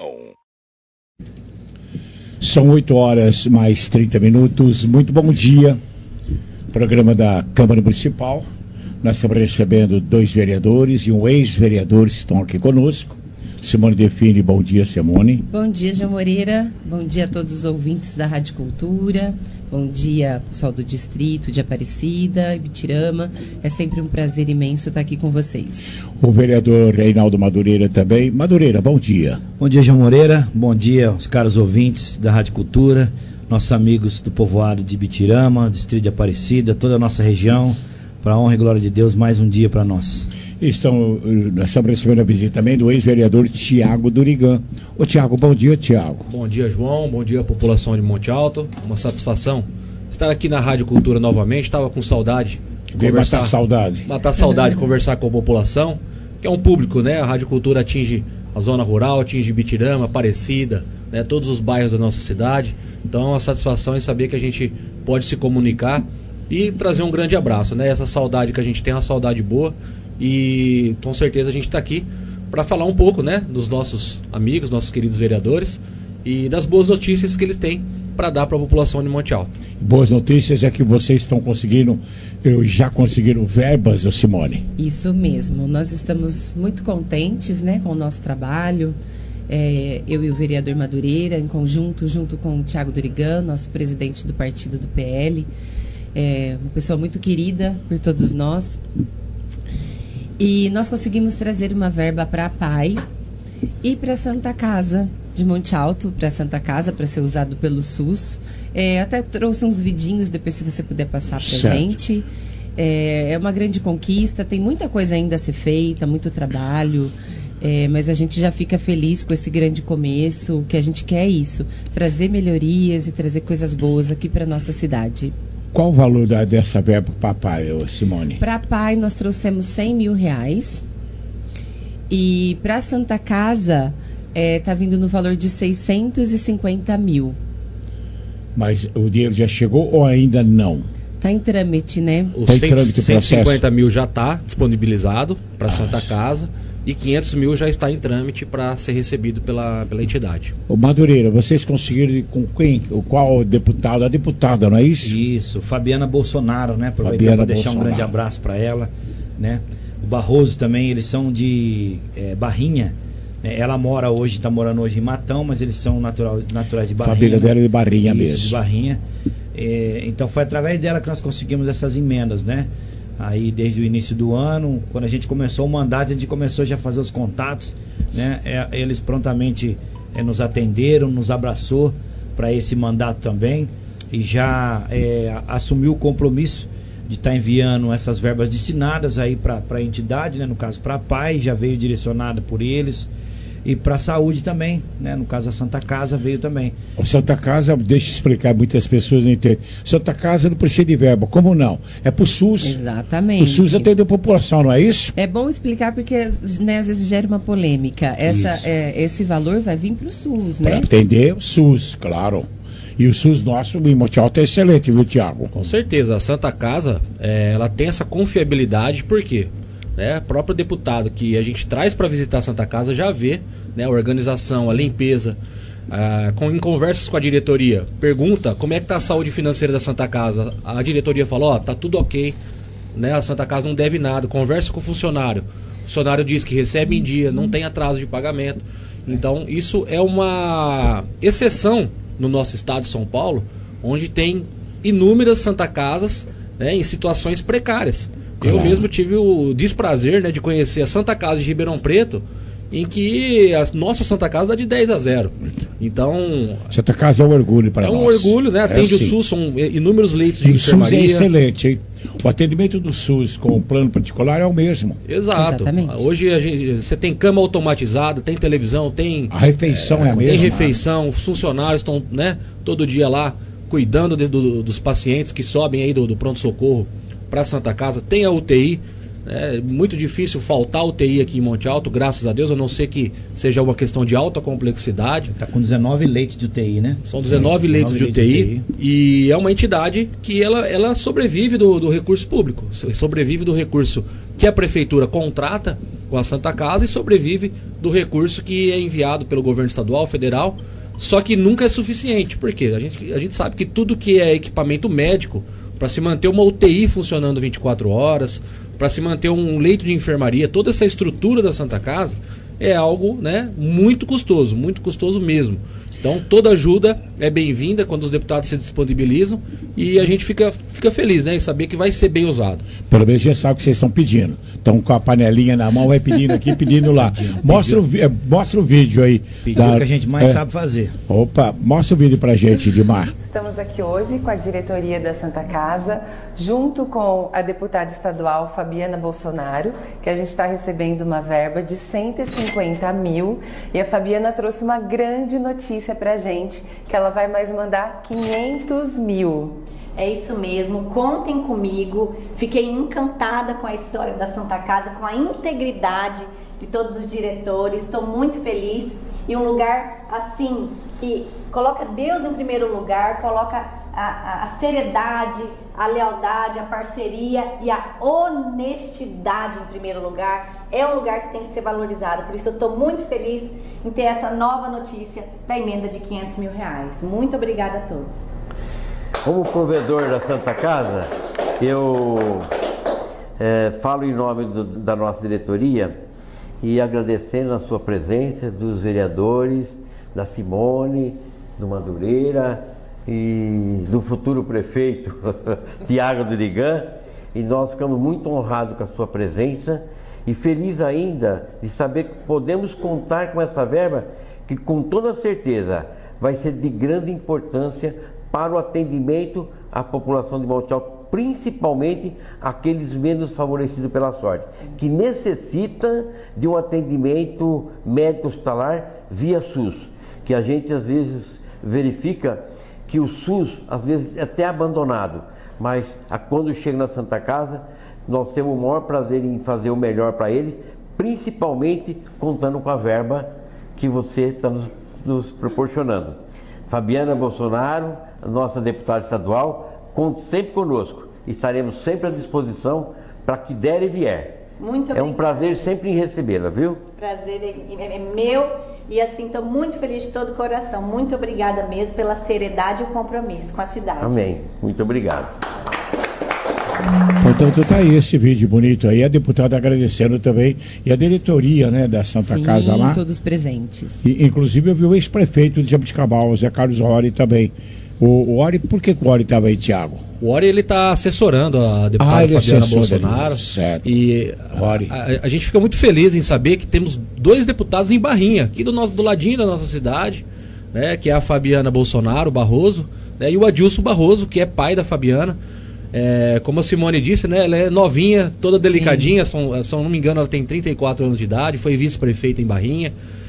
São oito horas mais trinta minutos. Muito bom dia. Programa da Câmara Municipal. Nós estamos recebendo dois vereadores e um ex-vereador que estão aqui conosco. Simone Define, bom dia, Simone. Bom dia, João Moreira. Bom dia a todos os ouvintes da Rádio Cultura. Bom dia, pessoal do Distrito de Aparecida, Ibitirama. É sempre um prazer imenso estar aqui com vocês. O vereador Reinaldo Madureira também. Madureira, bom dia. Bom dia, João Moreira. Bom dia aos caros ouvintes da Rádio Cultura, nossos amigos do povoado de Ibitirama, Distrito de Aparecida, toda a nossa região. Para a honra e glória de Deus, mais um dia para nós. Estão, nós estamos recebendo a visita também do ex-vereador Tiago Durigan. Ô Tiago, bom dia, Tiago. Bom dia, João. Bom dia, população de Monte Alto. Uma satisfação estar aqui na Rádio Cultura novamente. Estava com saudade. Vem matar saudade. Matar saudade, conversar com a população, que é um público, né? A Rádio Cultura atinge a zona rural, atinge Ibitirama, Aparecida, né? Todos os bairros da nossa cidade. Então é uma satisfação em saber que a gente pode se comunicar e trazer um grande abraço, né? Essa saudade que a gente tem é uma saudade boa. E com certeza a gente está aqui para falar um pouco, né, dos nossos amigos, nossos queridos vereadores e das boas notícias que eles têm para dar para a população de Monte Alto. Boas notícias é que vocês estão conseguindo, eu já conseguiram verbas, Simone. Isso mesmo, nós estamos muito contentes, né, com o nosso trabalho. É, eu e o vereador Madureira, em conjunto, junto com o Tiago Durigan, nosso presidente do partido do P L, é, uma pessoa muito querida por todos nós. E nós conseguimos trazer uma verba para a P A I e para a Santa Casa de Monte Alto, para a Santa Casa, para ser usado pelo SUS. É, até trouxe uns vidinhos, depois se você puder passar para a gente. É, é uma grande conquista, tem muita coisa ainda a ser feita, muito trabalho, é, mas a gente já fica feliz com esse grande começo. O que a gente quer é isso, trazer melhorias e trazer coisas boas aqui para a nossa cidade. Qual o valor da, dessa verba para papai, Simone? Para pai nós trouxemos cem mil reais e para Santa Casa está é, vindo no valor de seiscentos e cinquenta mil. Mas o dinheiro já chegou ou ainda não? Está em trâmite, né? O tá em trâmite, cento e cinquenta mil já está disponibilizado para ah. Santa Casa. e quinhentos mil já está em trâmite para ser recebido pela, pela entidade. O Madureira, vocês conseguiram com quem? O qual deputado? A deputada, não é isso? Isso, Fabiana Bolsonaro, né? Aproveitar para deixar um grande abraço para ela, né? O Barroso também, eles são de é, Barrinha, né? Ela mora hoje, está morando hoje em Matão, mas eles são natural, naturais de Barrinha. Família dela é de Barrinha isso, mesmo. de Barrinha. É, então foi através dela que nós conseguimos essas emendas, né? Aí desde o início do ano, quando a gente começou o mandato, a gente começou já a fazer os contatos, né? É, eles prontamente é, nos atenderam, nos abraçou para esse mandato também e já é, assumiu o compromisso de estar tá enviando essas verbas destinadas aí para a entidade, né? No caso para a P A I, já veio direcionada por eles. E para a saúde também, né? No caso a Santa Casa veio também. A Santa Casa, deixa eu explicar, muitas pessoas não entendem. Santa Casa não precisa de verba, como não? É para o SUS. Exatamente. O SUS atende a população, não é isso? É bom explicar porque, né, às vezes gera uma polêmica. Essa, é, esse valor vai vir para o SUS, né? Para atender o SUS, claro. E o SUS nosso, em Monte Alto, é excelente, viu, Tiago? Com certeza. A Santa Casa, é, ela tem essa confiabilidade, por quê? Né, próprio deputado que a gente traz para visitar a Santa Casa já vê, né, a organização, a limpeza, a, com, em conversas com a diretoria, pergunta como é que está a saúde financeira da Santa Casa. A diretoria fala, ó, oh, tá tudo ok, né, a Santa Casa não deve nada. Conversa com o funcionário, o funcionário diz que recebe em dia, não tem atraso de pagamento. Então isso é uma exceção no nosso estado de São Paulo, onde tem inúmeras Santa Casas, né, em situações precárias. Claro. Eu mesmo tive o desprazer, né, de conhecer a Santa Casa de Ribeirão Preto, em que a nossa Santa Casa dá de dez a zero. Então... Santa Casa é um orgulho para nós. É um orgulho, né? Atende é, o SUS, são inúmeros leitos de e enfermaria. O SUS é excelente, hein? O atendimento do SUS com o plano particular é o mesmo. Exato. Exatamente. Hoje a gente, você tem cama automatizada, tem televisão, tem... A refeição é, é a mesma. Tem refeição, os funcionários estão, né, todo dia lá cuidando de, do, dos pacientes que sobem aí do, do pronto-socorro para a Santa Casa. Tem a U T I, é muito difícil faltar U T I aqui em Monte Alto, graças a Deus, a não ser que seja uma questão de alta complexidade. Está com dezenove leitos de U T I, né? São dezenove leitos de U T I, de U T I e é uma entidade que ela, ela sobrevive do, do recurso público, sobrevive do recurso que a prefeitura contrata com a Santa Casa e sobrevive do recurso que é enviado pelo governo estadual, federal, só que nunca é suficiente, porque a gente, a gente sabe que tudo que é equipamento médico, para se manter uma U T I funcionando vinte e quatro horas, para se manter um leito de enfermaria, toda essa estrutura da Santa Casa é algo, né, muito custoso, muito custoso mesmo. Então toda ajuda é bem-vinda quando os deputados se disponibilizam e a gente fica, fica feliz, né, em saber que vai ser bem usado. Pelo menos já sabe o que vocês estão pedindo. Estão com a panelinha na mão, vai pedindo aqui, pedindo lá. Mostra o, mostra o vídeo aí. Pediu da, que a gente mais é, sabe fazer. Opa, mostra o vídeo pra gente, Edmar. Estamos aqui hoje com a diretoria da Santa Casa, junto com a deputada estadual Fabiana Bolsonaro, que a gente está recebendo uma verba de cento e cinquenta mil. E a Fabiana trouxe uma grande notícia pra gente, que ela vai mais mandar quinhentos mil. É isso mesmo, contem comigo. Fiquei encantada com a história da Santa Casa, com a integridade de todos os diretores. Estou muito feliz. E um lugar assim, que coloca Deus em primeiro lugar, coloca a, a, a seriedade, a lealdade, a parceria e a honestidade em primeiro lugar. É um lugar que tem que ser valorizado. Por isso eu estou muito feliz em ter essa nova notícia da emenda de quinhentos mil reais. Muito obrigada a todos. Como provedor da Santa Casa, eu é, falo em nome do, da nossa diretoria e agradecendo a sua presença, dos vereadores, da Simone, do Madureira e do futuro prefeito Tiago Durigan. E nós ficamos muito honrados com a sua presença e feliz ainda de saber que podemos contar com essa verba que com toda certeza vai ser de grande importância para o atendimento à população de Monte Alto, principalmente aqueles menos favorecidos pela sorte, sim, que necessita de um atendimento médico hospitalar via SUS, que a gente às vezes verifica que o SUS às vezes é até abandonado, mas a, quando chega na Santa Casa, nós temos o maior prazer em fazer o melhor para eles, principalmente contando com a verba que você está nos, nos proporcionando. Fabiana Bolsonaro, nossa deputada estadual, conte sempre conosco. Estaremos sempre à disposição para que der e vier. Muito É obrigada. um prazer sempre em recebê-la, viu? Prazer é, é, é meu e assim, estou muito feliz de todo o coração. Muito obrigada mesmo pela seriedade e o compromisso com a cidade. Amém. Muito obrigado. Portanto, está aí esse vídeo bonito aí, a deputada agradecendo também, e a diretoria, né, da Santa Sim, Casa lá. todos presentes. E, inclusive eu vi o ex-prefeito de Jabuticabal, Zé Carlos Ori também. O, o Ori, por que o Ori estava aí, Tiago? O Ori, ele está assessorando a deputada Ah, ele é Fabiana assessor Bolsonaro. dele, certo. E Ori. a, a, a gente fica muito feliz em saber que temos dois deputados em Barrinha, aqui do, nosso, do ladinho da nossa cidade, né, que é a Fabiana Bolsonaro Barroso, né, e o Adilson Barroso, que é pai da Fabiana. É, como a Simone disse, né, ela é novinha, toda delicadinha, são, se eu não me engano, ela tem trinta e quatro anos de idade, foi vice-prefeita em Barrinha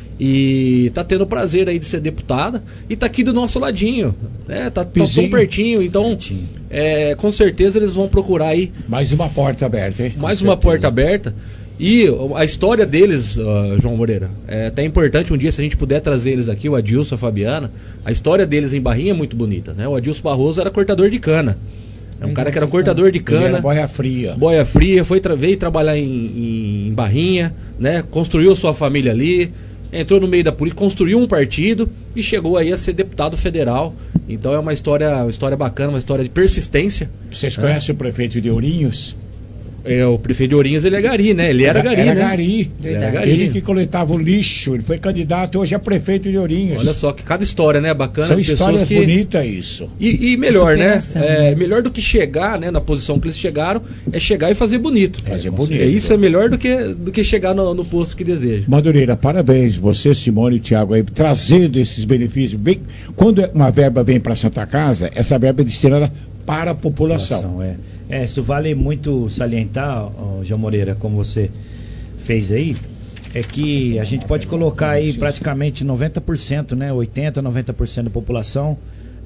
e tá tendo o prazer aí de ser deputada e tá aqui do nosso ladinho, né, tá tão, tão pertinho, então é, com certeza eles vão procurar aí mais uma porta aberta, hein? Mais Com uma certeza. porta aberta. E a história deles, uh, João Moreira, é até importante um dia se a gente puder trazer eles aqui, o Adilson, a Fabiana. A história deles em Barrinha é muito bonita, né? O Adilson Barroso era cortador de cana. É um cara que era cortador de Ele cana. era boia fria. Boia fria, foi tra veio trabalhar em, em, em Barrinha, né? Construiu sua família ali, entrou no meio da política, construiu um partido e chegou aí a ser deputado federal. Então é uma história, uma história bacana, uma história de persistência. Vocês conhecem o prefeito de Ourinhos? É, o prefeito de Ourinhos, ele é gari, né? Ele era, era gari, era né? Gari. Ele era gari. Ele que coletava o lixo, ele foi candidato, hoje é prefeito de Ourinhos. Olha só, que cada história, né? Bacana. São de histórias pessoas que... bonitas isso. E, e melhor, né? Superação, É, né? melhor do que chegar, né? Na posição que eles chegaram, é chegar e fazer bonito. Fazer bonito. É, isso é melhor do que, do que chegar no, no posto que deseja. Madureira, parabéns, você, Simone e Tiago, aí, trazendo esses benefícios. Bem, quando uma verba vem para a Santa Casa, essa verba é destinada para a população. É. É, isso vale muito salientar, ó, João Moreira, como você fez aí, é que a gente pode colocar aí praticamente noventa por cento, né, oitenta por cento, noventa por cento da população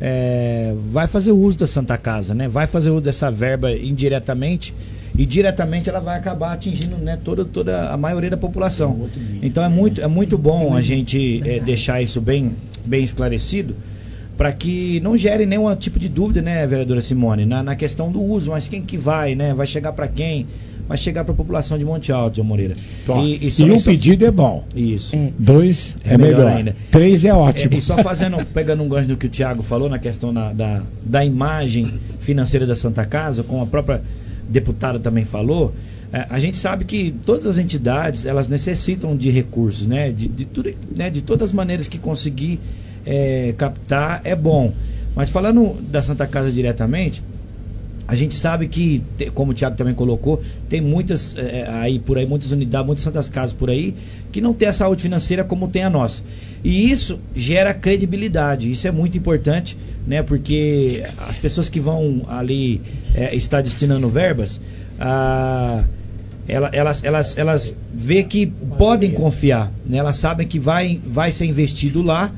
é, vai fazer uso da Santa Casa, né, vai fazer uso dessa verba indiretamente e diretamente ela vai acabar atingindo, né, toda, toda a maioria da população. Então é muito, é muito bom a gente é, deixar isso bem, bem esclarecido, para que não gere nenhum tipo de dúvida, né, vereadora Simone, na, na questão do uso, mas quem que vai, né, vai chegar para quem? Vai chegar para a população de Monte Alto, João Moreira. Então, e, e, e um só... pedido é bom. Isso. É. Dois é, é melhor, melhor ainda. Três é ótimo. É, e só fazendo, pegando um gancho do que o Tiago falou na questão da, da, da imagem financeira da Santa Casa, como a própria deputada também falou, é, a gente sabe que todas as entidades, elas necessitam de recursos, né, de, de, tudo, né, de todas as maneiras que conseguir É, captar é bom, mas falando da Santa Casa diretamente, a gente sabe que, como o Thiago também colocou, tem muitas é, aí por aí, muitas unidades, muitas Santas Casas por aí que não tem a saúde financeira como tem a nossa, e isso gera credibilidade. Isso é muito importante, né, porque as pessoas que vão ali é, estar destinando verbas, ah, elas, elas, elas, elas vê que podem confiar, né, elas sabem que vai, vai ser investido lá.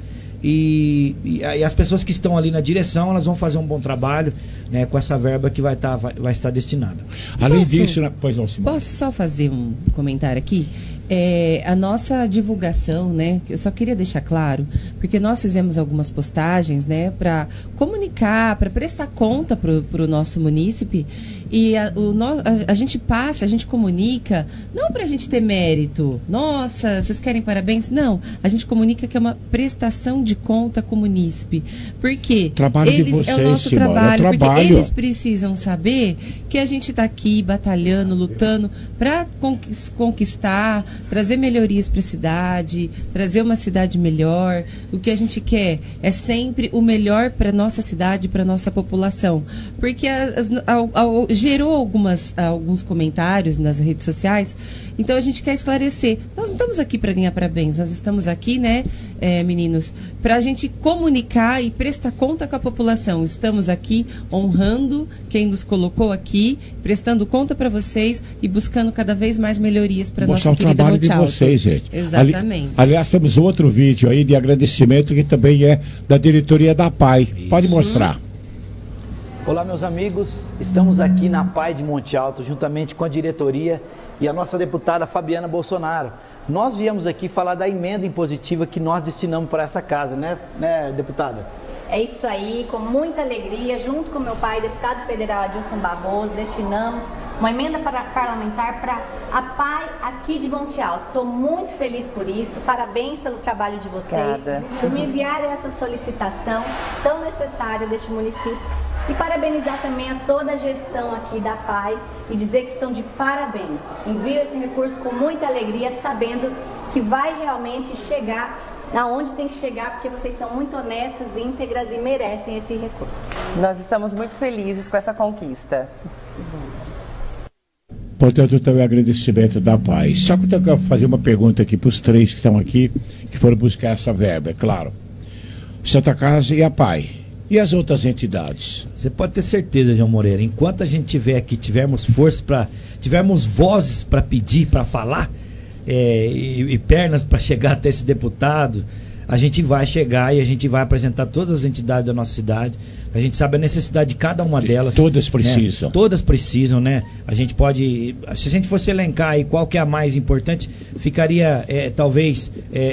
E, e, e as pessoas que estão ali na direção, elas vão fazer um bom trabalho, né, com essa verba que vai, tá, vai, vai estar destinada. Além Posso, disso, né? Pois não, Simone. Posso só fazer um comentário aqui? É, a nossa divulgação, né, que eu só queria deixar claro, porque nós fizemos algumas postagens, né, para comunicar, para prestar conta para o nosso munícipe, e a, o no, a, a gente passa, a gente comunica, não para a gente ter mérito, nossa, vocês querem parabéns? Não, a gente comunica que é uma prestação de conta com o munícipe, porque trabalho eles, de vocês, é o nosso Simone, trabalho, é o trabalho. porque eles precisam saber que a gente está aqui batalhando, lutando para conquistar, trazer melhorias para a cidade, trazer uma cidade melhor. O que a gente quer é sempre o melhor para nossa cidade, para nossa população, porque as, ao, ao, gerou algumas, alguns comentários nas redes sociais. Então a gente quer esclarecer, nós não estamos aqui para ganhar parabéns, nós estamos aqui, né, é, meninos, para a gente comunicar e prestar conta com a população. Estamos aqui honrando quem nos colocou aqui, prestando conta para vocês e buscando cada vez mais melhorias para nossa querida Monte Alto. De vocês, gente. Exatamente. Ali, aliás, temos outro vídeo aí de agradecimento que também é da diretoria da P A I. Isso. Pode mostrar. Olá, meus amigos, estamos aqui na P A I de Monte Alto, juntamente com a diretoria e a nossa deputada Fabiana Bolsonaro. Nós viemos aqui falar da emenda impositiva que nós destinamos para essa casa, né, né, deputada? É isso aí, com muita alegria, junto com meu pai, deputado federal Adilson Barroso, destinamos uma emenda para, parlamentar para a P A I aqui de Monte Alto. Estou muito feliz por isso, parabéns pelo trabalho de vocês, Obrigada. por me enviar essa solicitação tão necessária deste município. E parabenizar também a toda a gestão aqui da P A I e dizer que estão de parabéns. Envio esse recurso com muita alegria, sabendo que vai realmente chegar aonde tem que chegar, porque vocês são muito honestas, íntegras e merecem esse recurso. Nós estamos muito felizes com essa conquista. Portanto, também agradecimento da paz. Só que eu tenho que fazer uma pergunta aqui para os três que estão aqui, que foram buscar essa verba, é claro. Santa Casa e a P A I. E as outras entidades? Você pode ter certeza, João Moreira, enquanto a gente tiver aqui, tivermos força para, tivermos vozes para pedir, para falar, é, e, e pernas para chegar até esse deputado, a gente vai chegar e a gente vai apresentar todas as entidades da nossa cidade. A gente sabe a necessidade de cada uma delas. Todas precisam. Né? Todas precisam, né? A gente pode, se a gente fosse elencar aí qual que é a mais importante, ficaria é, talvez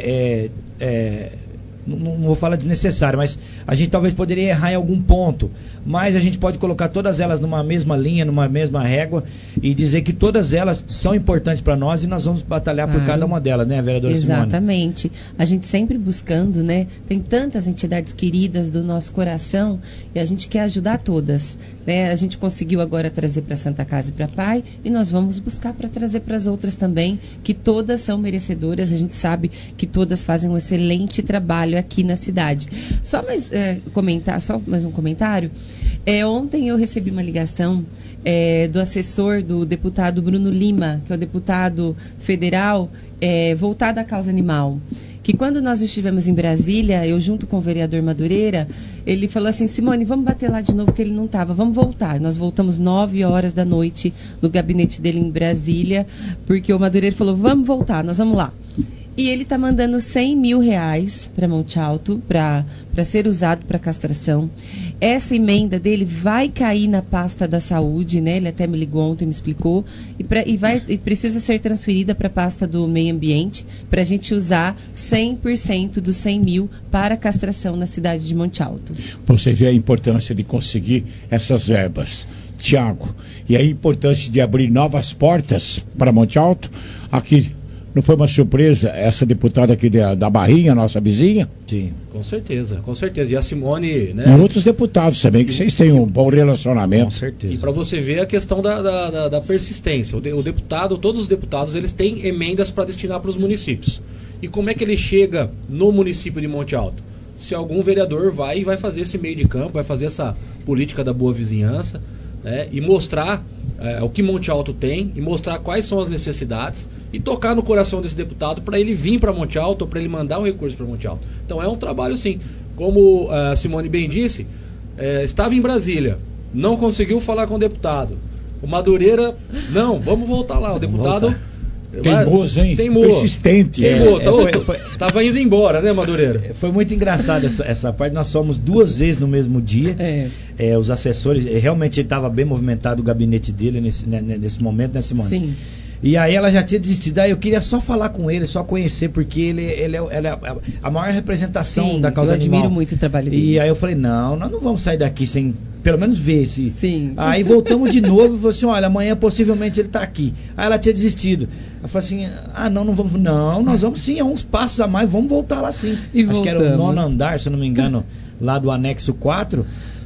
é, é, é, não, não vou falar desnecessário, mas a gente talvez poderia errar em algum ponto, mas a gente pode colocar todas elas numa mesma linha, numa mesma régua e dizer que todas elas são importantes para nós e nós vamos batalhar claro. Por cada uma delas, né, vereadora Simone? Exatamente. A gente sempre buscando, né? Tem tantas entidades queridas do nosso coração e a gente quer ajudar todas, né? A gente conseguiu agora trazer para Santa Casa e para P A I e nós vamos buscar para trazer para as outras também, que todas são merecedoras. A gente sabe que todas fazem um excelente trabalho aqui na cidade. Só mais é, comentar, só mais um comentário. É, ontem eu recebi uma ligação é, do assessor do deputado Bruno Lima, que é o deputado federal é, voltado à causa animal. Que quando nós estivemos em Brasília, eu junto com o vereador Madureira, ele falou assim: Simone, vamos bater lá de novo, que ele não estava, vamos voltar. Nós voltamos nove horas da noite no gabinete dele em Brasília, porque o Madureira falou: vamos voltar, nós vamos lá. E ele está mandando cem mil reais para Monte Alto, para ser usado para castração. Essa emenda dele vai cair na pasta da saúde, né? Ele até me ligou ontem, me explicou. E, pra, e, vai, e precisa ser transferida para a pasta do meio ambiente, para a gente usar cem por cento dos cem mil para castração na cidade de Monte Alto. Você vê a importância de conseguir essas verbas. Tiago, e a importância de abrir novas portas para Monte Alto, aqui. Não foi uma surpresa essa deputada aqui da, da Barrinha, nossa vizinha? Sim, com certeza, com certeza. E a Simone, né? E outros deputados também, que vocês têm um bom relacionamento. Com certeza. E para você ver a questão da, da, da, da persistência. O, de, o deputado, todos os deputados, eles têm emendas para destinar para os municípios. E como é que ele chega no município de Monte Alto? Se algum vereador vai e vai fazer esse meio de campo, vai fazer essa política da boa vizinhança, né? E mostrar é, o que Monte Alto tem e mostrar quais são as necessidades e tocar no coração desse deputado para ele vir para Monte Alto ou para ele mandar um recurso para Monte Alto. Então é um trabalho sim. Como a Simone bem disse, é, estava em Brasília, não conseguiu falar com o deputado. O Madureira, não, vamos voltar lá. O deputado... Teimoso, hein? Teimoso. Persistente. Teimoso. É, é, foi, foi, tava indo embora, né, Madureira? Foi muito engraçado essa, essa parte. Nós fomos duas vezes no mesmo dia. É. É, os assessores, realmente ele estava bem movimentado o gabinete dele nesse, né, nesse momento, né, Simone? Sim. E aí ela já tinha desistido. Aí eu queria só falar com ele, só conhecer, porque ele, ele, é, ele é a maior representação Sim, da causa eu animal. Eu admiro muito o trabalho dele. E aí eu falei, não, nós não vamos sair daqui sem pelo menos ver se... Sim. Aí voltamos de novo e falou assim, olha, amanhã possivelmente ele está aqui. Aí ela tinha desistido. Eu falei assim, ah, não, não vamos... Não, nós vamos sim, é uns passos a mais, vamos voltar lá sim. E Acho voltamos. que era o nono andar, se eu não me engano, lá do anexo quatro.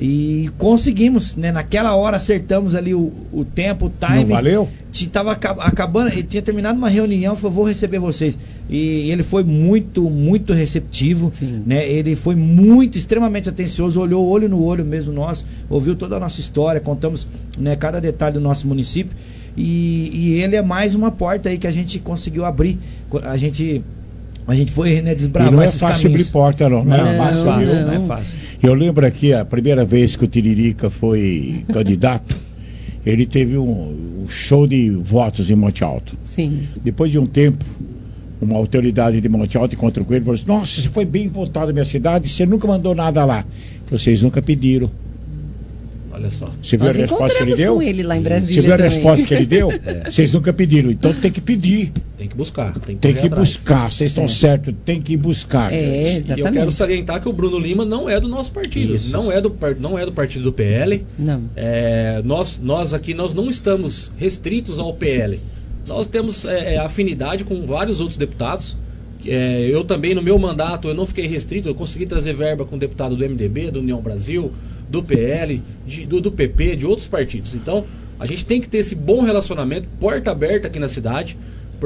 E conseguimos, né? Naquela hora acertamos ali o, o tempo, o time. Não valeu? Tava acabando, ele tinha terminado uma reunião, falou, vou receber vocês. E ele foi muito, muito receptivo, né? Ele foi muito, extremamente atencioso, olhou olho no olho mesmo nosso, ouviu toda a nossa história, contamos, né, cada detalhe do nosso município. E, e ele é mais uma porta aí que a gente conseguiu abrir. A gente... A gente foi, né, desbravar. E não é esses fácil caminhos. abrir porta, não. Não, Não, é fácil. não, Não, não é fácil. Eu lembro aqui, a primeira vez que o Tiririca foi candidato, ele teve um, um show de votos em Monte Alto. Sim. Depois de um tempo, uma autoridade de Monte Alto encontrou com ele e falou assim, nossa, você foi bem votado na minha cidade, você nunca mandou nada lá. Vocês nunca pediram. Olha só. Você viu Nós a resposta que ele deu? com ele lá em Brasília Você viu a também. resposta que ele deu? É. Vocês nunca pediram, então tem que pedir. Tem que buscar. Tem que, tem que atrás. buscar. Vocês estão É. certos, tem que buscar. É, gente. E eu quero salientar que o Bruno Lima não é do nosso partido. Isso. Não é do, par- não é do partido do P L. Não. É, nós, nós aqui nós não estamos restritos ao P L. Nós temos é, afinidade com vários outros deputados. É, eu também, no meu mandato, eu não fiquei restrito. Eu consegui trazer verba com deputado do M D B, do União Brasil, do P L, de- do, do P P, de outros partidos. Então, a gente tem que ter esse bom relacionamento, porta aberta aqui na cidade,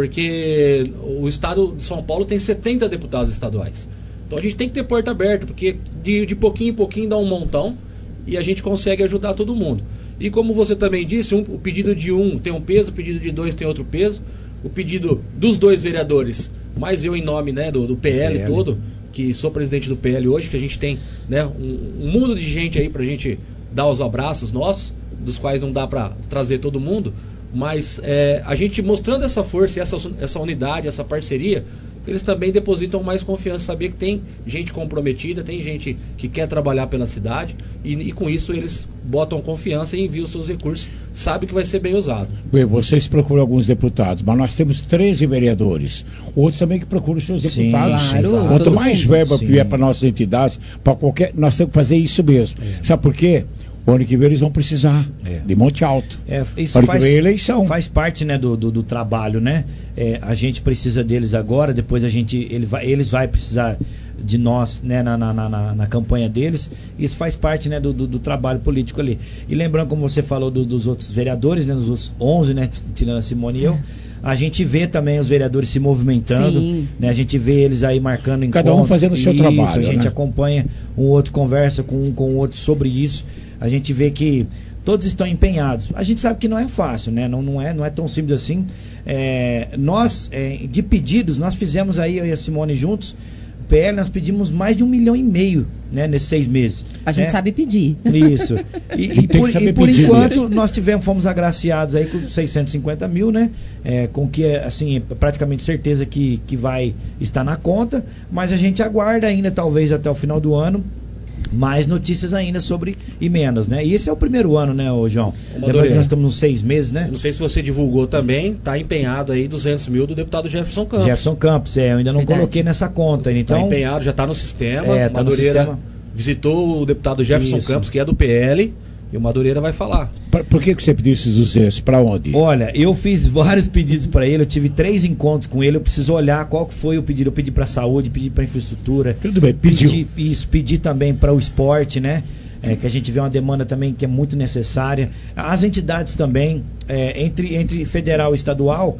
porque o estado de São Paulo tem setenta deputados estaduais. Então a gente tem que ter porta aberta, porque de, de pouquinho em pouquinho dá um montão e a gente consegue ajudar todo mundo. E como você também disse, um, o pedido de um tem um peso, o pedido de dois tem outro peso, o pedido dos dois vereadores, mais eu em nome, né, do, do P L, P L todo, que sou presidente do P L hoje, que a gente tem, né, um, um mundo de gente aí pra gente dar os abraços nossos, dos quais não dá para trazer todo mundo, mas é, a gente mostrando essa força, essa, essa unidade, essa parceria, eles também depositam mais confiança, saber que tem gente comprometida, tem gente que quer trabalhar pela cidade e, e com isso eles botam confiança e enviam seus recursos, sabe que vai ser bem usado. Bem, vocês procuram alguns deputados, mas nós temos treze vereadores. Outros também que procuram os seus Sim, deputados. claro, Quanto todo mais mundo. verba Sim. vier para nossas entidades, para qualquer, nós temos que fazer isso mesmo. Sabe por quê? O ano que vem eles vão precisar É. de Monte Alto. É, isso Ano que faz, vem é eleição. faz parte, né, do, do, do trabalho, né? É, a gente precisa deles agora, depois a gente, ele vai, eles vai precisar de nós, né, na, na, na, na campanha deles. Isso faz parte, né, do, do, do trabalho político ali. E lembrando, como você falou do, dos outros vereadores, né, dos outros onze, né, tirando a Simone e eu, a gente vê também os vereadores se movimentando, Sim. né? A gente vê eles aí marcando encontros. Cada um fazendo o seu Isso, trabalho, a gente né? acompanha um outro, conversa com um com o outro sobre isso. A gente vê que todos estão empenhados. A gente sabe que não é fácil, né? Não, não, é, não é tão simples assim. É, nós, é, de pedidos, nós fizemos aí, eu e a Simone juntos, o P L, nós pedimos mais de um milhão e meio, né, nesses seis meses. A gente né? sabe pedir. Isso. E, e Tem que por, saber e por pedir enquanto mesmo. nós tivemos, fomos agraciados aí com seiscentos e cinquenta mil, né? É, com que, assim, é praticamente certeza que, que vai estar na conta, mas a gente aguarda ainda, talvez até o final do ano, mais notícias ainda sobre emendas, né? E esse é o primeiro ano, né, ô João? Lembrando que nós estamos nos seis meses, né? Eu não sei se você divulgou também, está empenhado aí duzentos mil do deputado Jefferson Campos. Jefferson Campos, é, eu ainda não Verdade. coloquei nessa conta, Está então... empenhado, já está no sistema. É, tá no Madureira sistema. visitou o deputado Jefferson Isso. Campos, que é do P L, e o Madureira vai falar. Por, por que, que você pediu esses duzentos? Para onde? Olha, eu fiz vários pedidos para ele, eu tive três encontros com ele, eu preciso olhar qual que foi o pedido. Eu pedi para saúde, pedi para infraestrutura. Tudo bem, pediu. Pedi, isso, pedi também para o esporte, né? É, que a gente vê uma demanda também que é muito necessária. As entidades também, é, entre, entre federal e estadual,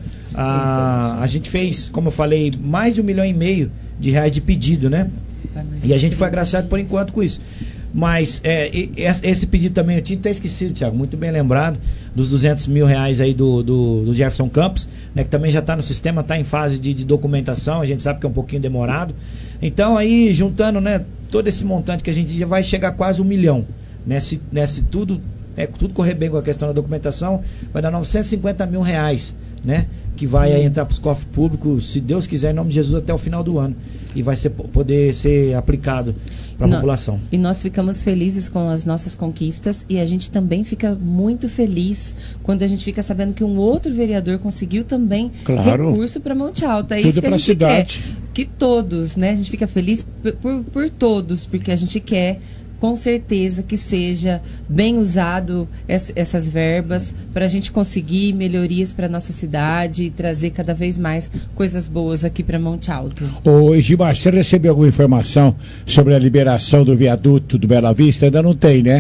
a, a gente fez, como eu falei, mais de um milhão e meio de reais de pedido, né? E a gente foi agraciado por enquanto com isso. Mas é, e- esse esse pedido também eu tinha até esquecido, Thiago, muito bem lembrado, dos duzentos mil reais aí do, do, do Jefferson Campos, né, que também já está no sistema, está em fase de, de documentação, a gente sabe que é um pouquinho demorado. Então aí, juntando, né, todo esse montante que a gente já vai chegar a quase um milhão, né, se, né, se tudo, né, tudo correr bem com a questão da documentação, vai dar novecentos e cinquenta mil reais, né, que vai aí entrar para os cofres públicos, se Deus quiser, em nome de Jesus, até o final do ano, e vai ser, poder ser aplicado para a Não. população. E nós ficamos felizes com as nossas conquistas e a gente também fica muito feliz quando a gente fica sabendo que um outro vereador conseguiu também Claro. recurso para Monte Alto. É Tudo isso que a pra gente cidade. quer. Que todos, né? A gente fica feliz por, por, por todos, porque a gente quer com certeza que seja bem usado es- essas verbas para a gente conseguir melhorias para nossa cidade e trazer cada vez mais coisas boas aqui para Monte Alto. Ô, Gilmar, você recebeu alguma informação sobre a liberação do viaduto do Bela Vista? Ainda não tem, né?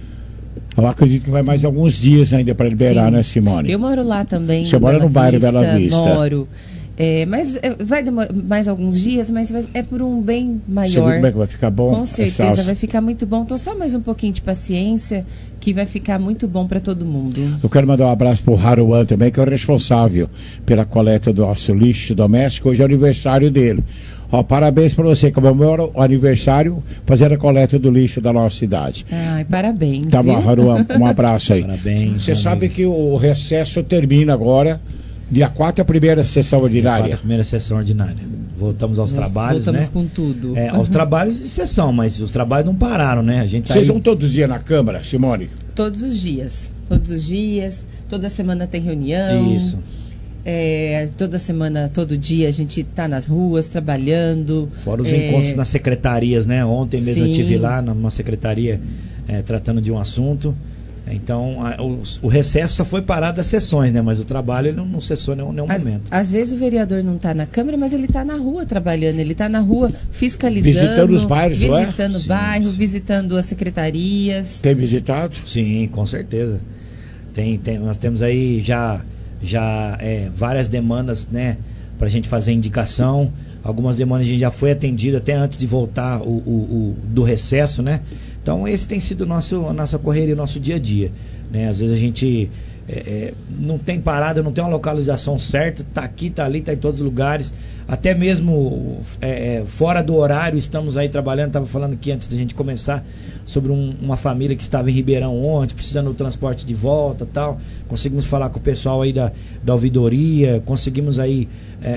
Eu acredito que vai mais alguns dias ainda para liberar, Sim. né, Simone? Eu moro lá também. Você mora no bairro Bela Vista. Moro. É, mas é, vai demorar mais alguns dias, mas vai- é por um bem Você maior. viu como é que vai ficar bom? Com certeza Essa- vai ficar muito bom. Então só mais um pouquinho de paciência que vai ficar muito bom para todo mundo. Eu quero mandar um abraço pro Haruan também, que é o responsável pela coleta do nosso lixo doméstico. Hoje é o aniversário dele. Ó, parabéns para você, comemora o aniversário fazendo a coleta do lixo da nossa cidade. Ai, parabéns. Tá bom, viu? Haruan, um abraço aí. Parabéns. Você sabe que o recesso termina agora, dia quatro, a primeira sessão Quarta, ordinária. primeira sessão ordinária. voltamos aos Nós trabalhos, voltamos né? com tudo. É, aos trabalhos de sessão, mas os trabalhos não pararam, né? A gente tá Vocês aí... vão todos os dias na Câmara, Simone? Todos os dias. Todos os dias. Toda semana tem reunião. Isso. É, toda semana, todo dia a gente está nas ruas trabalhando. Fora os é... encontros nas secretarias, né? Ontem mesmo Sim. eu estive lá numa secretaria é, tratando de um assunto. Então, a, o, o recesso só foi parado das sessões, né? Mas o trabalho ele não, não cessou em nenhum, nenhum Às, momento. às vezes o vereador não está na Câmara, mas ele está na rua trabalhando. Ele está na rua fiscalizando. Visitando os bairros, não é? Visitando o bairro, visitando as secretarias. Tem visitado? Sim, com certeza. Tem, tem, nós temos aí já, já é, várias demandas, né? Para a gente fazer indicação. Algumas demandas a gente já foi atendido até antes de voltar o, o, o, do recesso, né? Então esse tem sido o nosso, a nossa correria, o nosso dia a dia, né? Às vezes a gente é, é, não tem parada, não tem uma localização certa, tá aqui, tá ali, tá em todos os lugares, até mesmo é, fora do horário estamos aí trabalhando. Estava falando aqui antes da gente começar sobre um, uma família que estava em Ribeirão ontem, precisando do transporte de volta, tal. Conseguimos falar com o pessoal aí da, da ouvidoria, conseguimos aí é,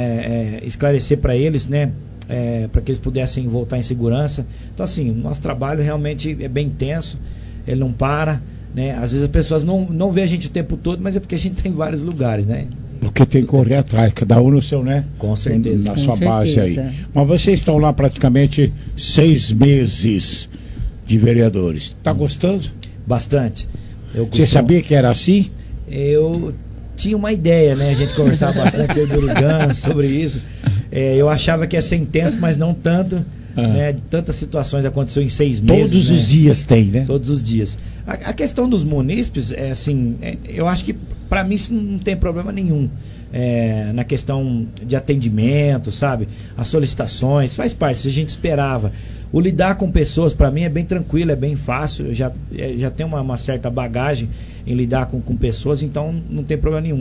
é, é, esclarecer para eles, né? É, para que eles pudessem voltar em segurança. Então assim, o nosso trabalho realmente é bem intenso, ele não para, né? Às vezes as pessoas não, não vê a gente o tempo todo, mas é porque a gente tem vários lugares, né? Porque tem que correr atrás, cada um no seu, né? Com certeza. Na Com sua certeza. base aí. Mas vocês estão lá praticamente seis meses de vereadores. Tá gostando? Bastante. Eu Você costumo... sabia que era assim? Eu tinha uma ideia, né? A gente conversava bastante eu e o Durigano sobre isso. É, eu achava que ia ser intenso, mas não tanto. Ah. Né? Tantas situações aconteceu em seis meses. Todos né? os dias tem, né? Todos os dias. A, a questão dos munícipes, é assim, é, eu acho que para mim isso não tem problema nenhum. É, na questão de atendimento, sabe? As solicitações, faz parte, se a gente esperava. O lidar com pessoas, para mim, é bem tranquilo, é bem fácil. Eu já, já tenho uma, uma certa bagagem em lidar com, com pessoas, então não tem problema nenhum.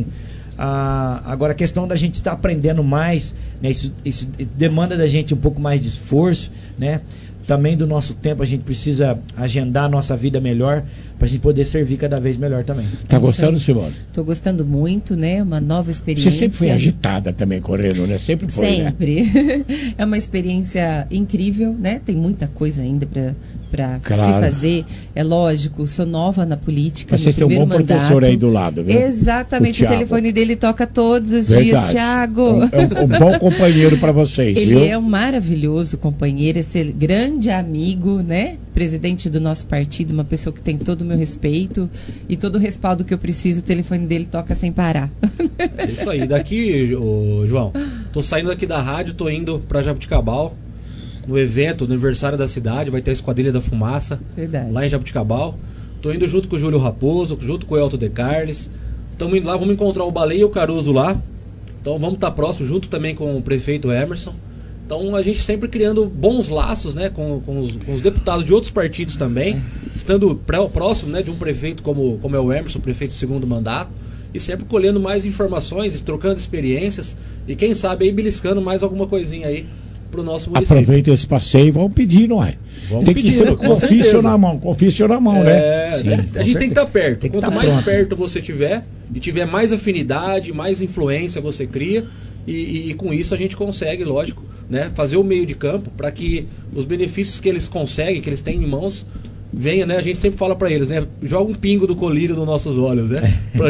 Ah, agora a questão da gente estar tá aprendendo mais, né? isso, isso demanda da gente um pouco mais de esforço, né? Também do nosso tempo a gente precisa agendar a nossa vida melhor para a gente poder servir cada vez melhor também. Tá gostando, Simone? Tô gostando muito, né? Uma nova experiência. Você sempre foi agitada também correndo, né? Sempre foi, sempre. Né? É uma experiência incrível, né? Tem muita coisa ainda para para claro. se fazer. É lógico, sou nova na política. Você tem um bom mandato. professor aí do lado, viu? Exatamente, o, o telefone dele toca todos os Verdade. dias, Thiago. É um, é um bom companheiro para vocês, Ele viu? é um maravilhoso companheiro, esse grande amigo, né? Presidente do nosso partido, uma pessoa que tem todo o meu respeito e todo o respaldo que eu preciso. O telefone dele toca sem parar. É isso aí. Daqui, ô, João, tô saindo daqui da rádio, tô indo para Jabuticabal, no evento, no aniversário da cidade, vai ter a Esquadrilha da Fumaça. Verdade. Lá em Jabuticabal. Tô indo junto com o Júlio Raposo, junto com o Elton De Carles. Estamos indo lá, vamos encontrar o Baleia e o Caruso lá. Então vamos estar próximo, junto também com o prefeito Emerson. Então a gente sempre criando bons laços, né, com, com, os, com os deputados de outros partidos também, estando pré, próximo, né, de um prefeito como, como é o Emerson, prefeito de segundo mandato, e sempre colhendo mais informações, trocando experiências e quem sabe aí beliscando mais alguma coisinha aí pro nosso município. Aproveita esse passeio e vão pedir, não é? Vamos tem pedir, que ser com ofício na mão, com ofício na mão, é, né? Sim, a gente certeza. tem que estar perto. Tem que Quanto tá mais pronto. perto você tiver e tiver mais afinidade, mais influência você cria. E, e, e com isso a gente consegue, lógico, né, fazer o meio de campo para que os benefícios que eles conseguem, que eles têm em mãos, venha, né? A gente sempre fala para eles, né? Joga um pingo do colírio nos nossos olhos, né?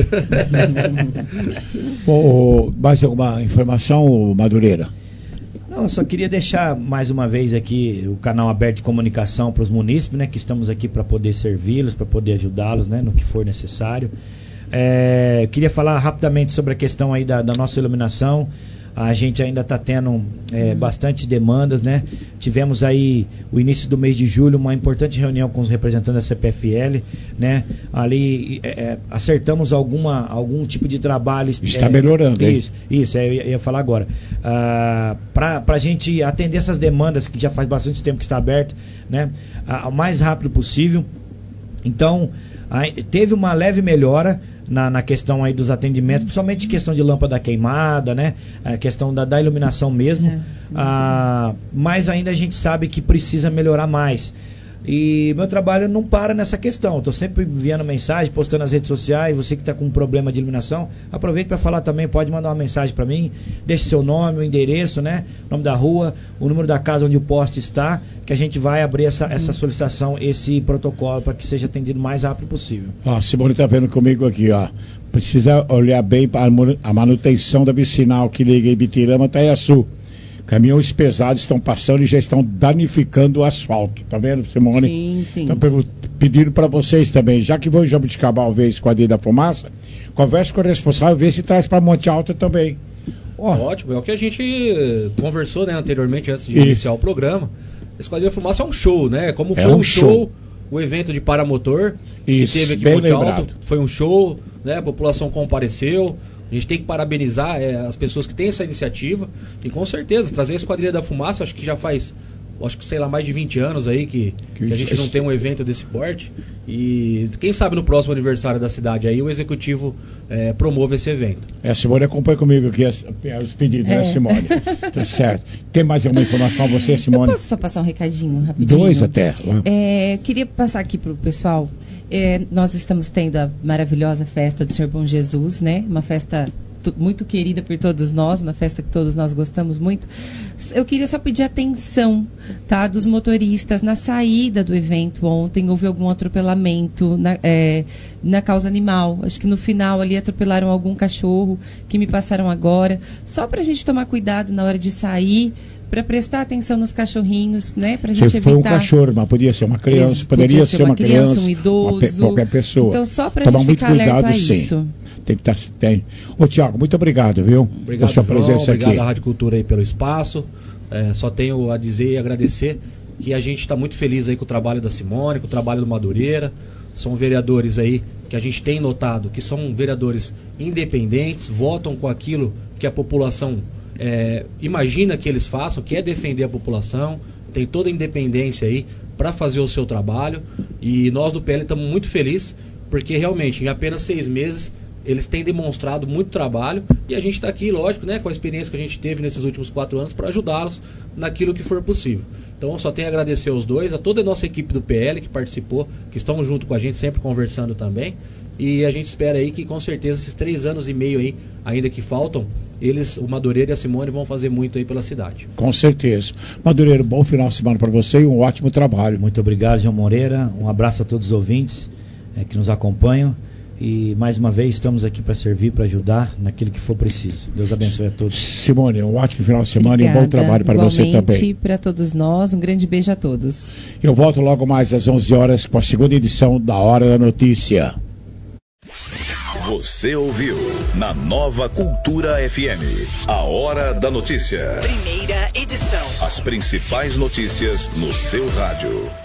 Bom, mais alguma informação, Madureira? Não, eu só queria deixar mais uma vez aqui o canal aberto de comunicação para os munícipes, né? Que estamos aqui para poder servi-los, para poder ajudá-los, né? No que for necessário. É, queria falar rapidamente sobre a questão aí da, da nossa iluminação. A gente ainda está tendo é, uhum. bastante demandas, né? Tivemos aí o início do mês de julho uma importante reunião com os representantes da C P F L, né? Ali é, acertamos alguma, algum tipo de trabalho. Está é, melhorando, hein? Isso, isso, é, eu ia falar agora. Ah, para a gente atender essas demandas que já faz bastante tempo que está aberto, né? Ah, o mais rápido possível. Então, aí, teve uma leve melhora Na, na questão aí dos atendimentos, principalmente questão de lâmpada queimada, né? A questão da, da iluminação mesmo. É, ah, mas ainda a gente sabe que precisa melhorar mais. E meu trabalho não para nessa questão. Estou sempre enviando mensagem, postando nas redes sociais. Você que está com um problema de iluminação, aproveite para falar também. Pode mandar uma mensagem para mim. Deixe seu nome, o endereço, né? O nome da rua, o número da casa onde o poste está, que a gente vai abrir essa, essa solicitação, esse protocolo, para que seja atendido o mais rápido possível. Ó, Simone está vendo comigo aqui, ó. Precisa olhar bem para a manutenção da vicinal que liga Ibitirama a Itaiaçu. Caminhões pesados estão passando e já estão danificando o asfalto. Tá vendo, Simone? Sim, sim. Então, pedindo para vocês também, já que vão em Jabuticabal ver esse quadrilho da fumaça, converse com o responsável, vê se traz para Monte Alto também. Oh. Ótimo, é o que a gente conversou, né, anteriormente, antes de Isso. iniciar o programa. Esse quadrilho da fumaça é um show, né? Como foi é um, um show, show, o evento de paramotor Isso, que teve aqui em Monte Alto. Foi um show, né? A população compareceu. A gente tem que parabenizar é, as pessoas que têm essa iniciativa e com certeza trazer a Esquadrilha da Fumaça, acho que já faz, acho que sei lá, mais de vinte anos aí que, que, que a gente não tem um evento desse porte e quem sabe no próximo aniversário da cidade aí o executivo é, promove esse evento. É, a Simone acompanha comigo aqui as, os pedidos, é. né, Simone? Tá certo. Tem mais alguma informação você, Simone? Eu posso só passar um recadinho rapidinho? Dois até. É, queria passar aqui pro pessoal. É, nós estamos tendo a maravilhosa festa do Senhor Bom Jesus, né? Uma festa muito querida por todos nós, uma festa que todos nós gostamos muito. Eu queria só pedir atenção, tá, dos motoristas. Na saída do evento ontem houve algum atropelamento na, é, na causa animal. Acho que no final ali atropelaram algum cachorro que me passaram agora. Só pra gente tomar cuidado na hora de sair, para prestar atenção nos cachorrinhos, né? Pra gente Se evitar... foi um cachorro, mas podia ser uma criança, Isso, poderia podia ser, ser uma, uma criança, criança, um idoso, uma pe qualquer pessoa. Então só pra Tomar gente muito ficar cuidado, alerta a sim. isso. Tem que estar, tem. Ô, Tiago, muito obrigado, viu? Obrigado, pela sua João, presença obrigado aqui. à Rádio Cultura aí pelo espaço. É, só tenho a dizer e agradecer que a gente está muito feliz aí com o trabalho da Simone, com o trabalho do Madureira. São vereadores aí que a gente tem notado que são vereadores independentes, votam com aquilo que a população é, imagina que eles façam, que é defender a população, tem toda a independência aí para fazer o seu trabalho. E nós do P L estamos muito felizes, porque realmente em apenas seis meses eles têm demonstrado muito trabalho e a gente está aqui, lógico, né, com a experiência que a gente teve nesses últimos quatro anos para ajudá-los naquilo que for possível. Então eu só tenho a agradecer aos dois, a toda a nossa equipe do P L que participou, que estão junto com a gente, sempre conversando também. E a gente espera aí que com certeza esses três anos e meio aí, ainda que faltam, eles, o Madureira e a Simone, vão fazer muito aí pela cidade. Com certeza. Madureira, bom final de semana para você e um ótimo trabalho. Muito obrigado, João Moreira. Um abraço a todos os ouvintes é, que nos acompanham. E mais uma vez estamos aqui para servir, para ajudar naquilo que for preciso. Deus abençoe a todos. Simone, um ótimo final de semana Obrigada. E um bom trabalho para você também. Para todos nós, um grande beijo a todos. Eu volto logo mais às onze horas com a segunda edição da Hora da Notícia. Você ouviu na Nova Cultura F M a Hora da Notícia. Primeira edição. As principais notícias no seu rádio.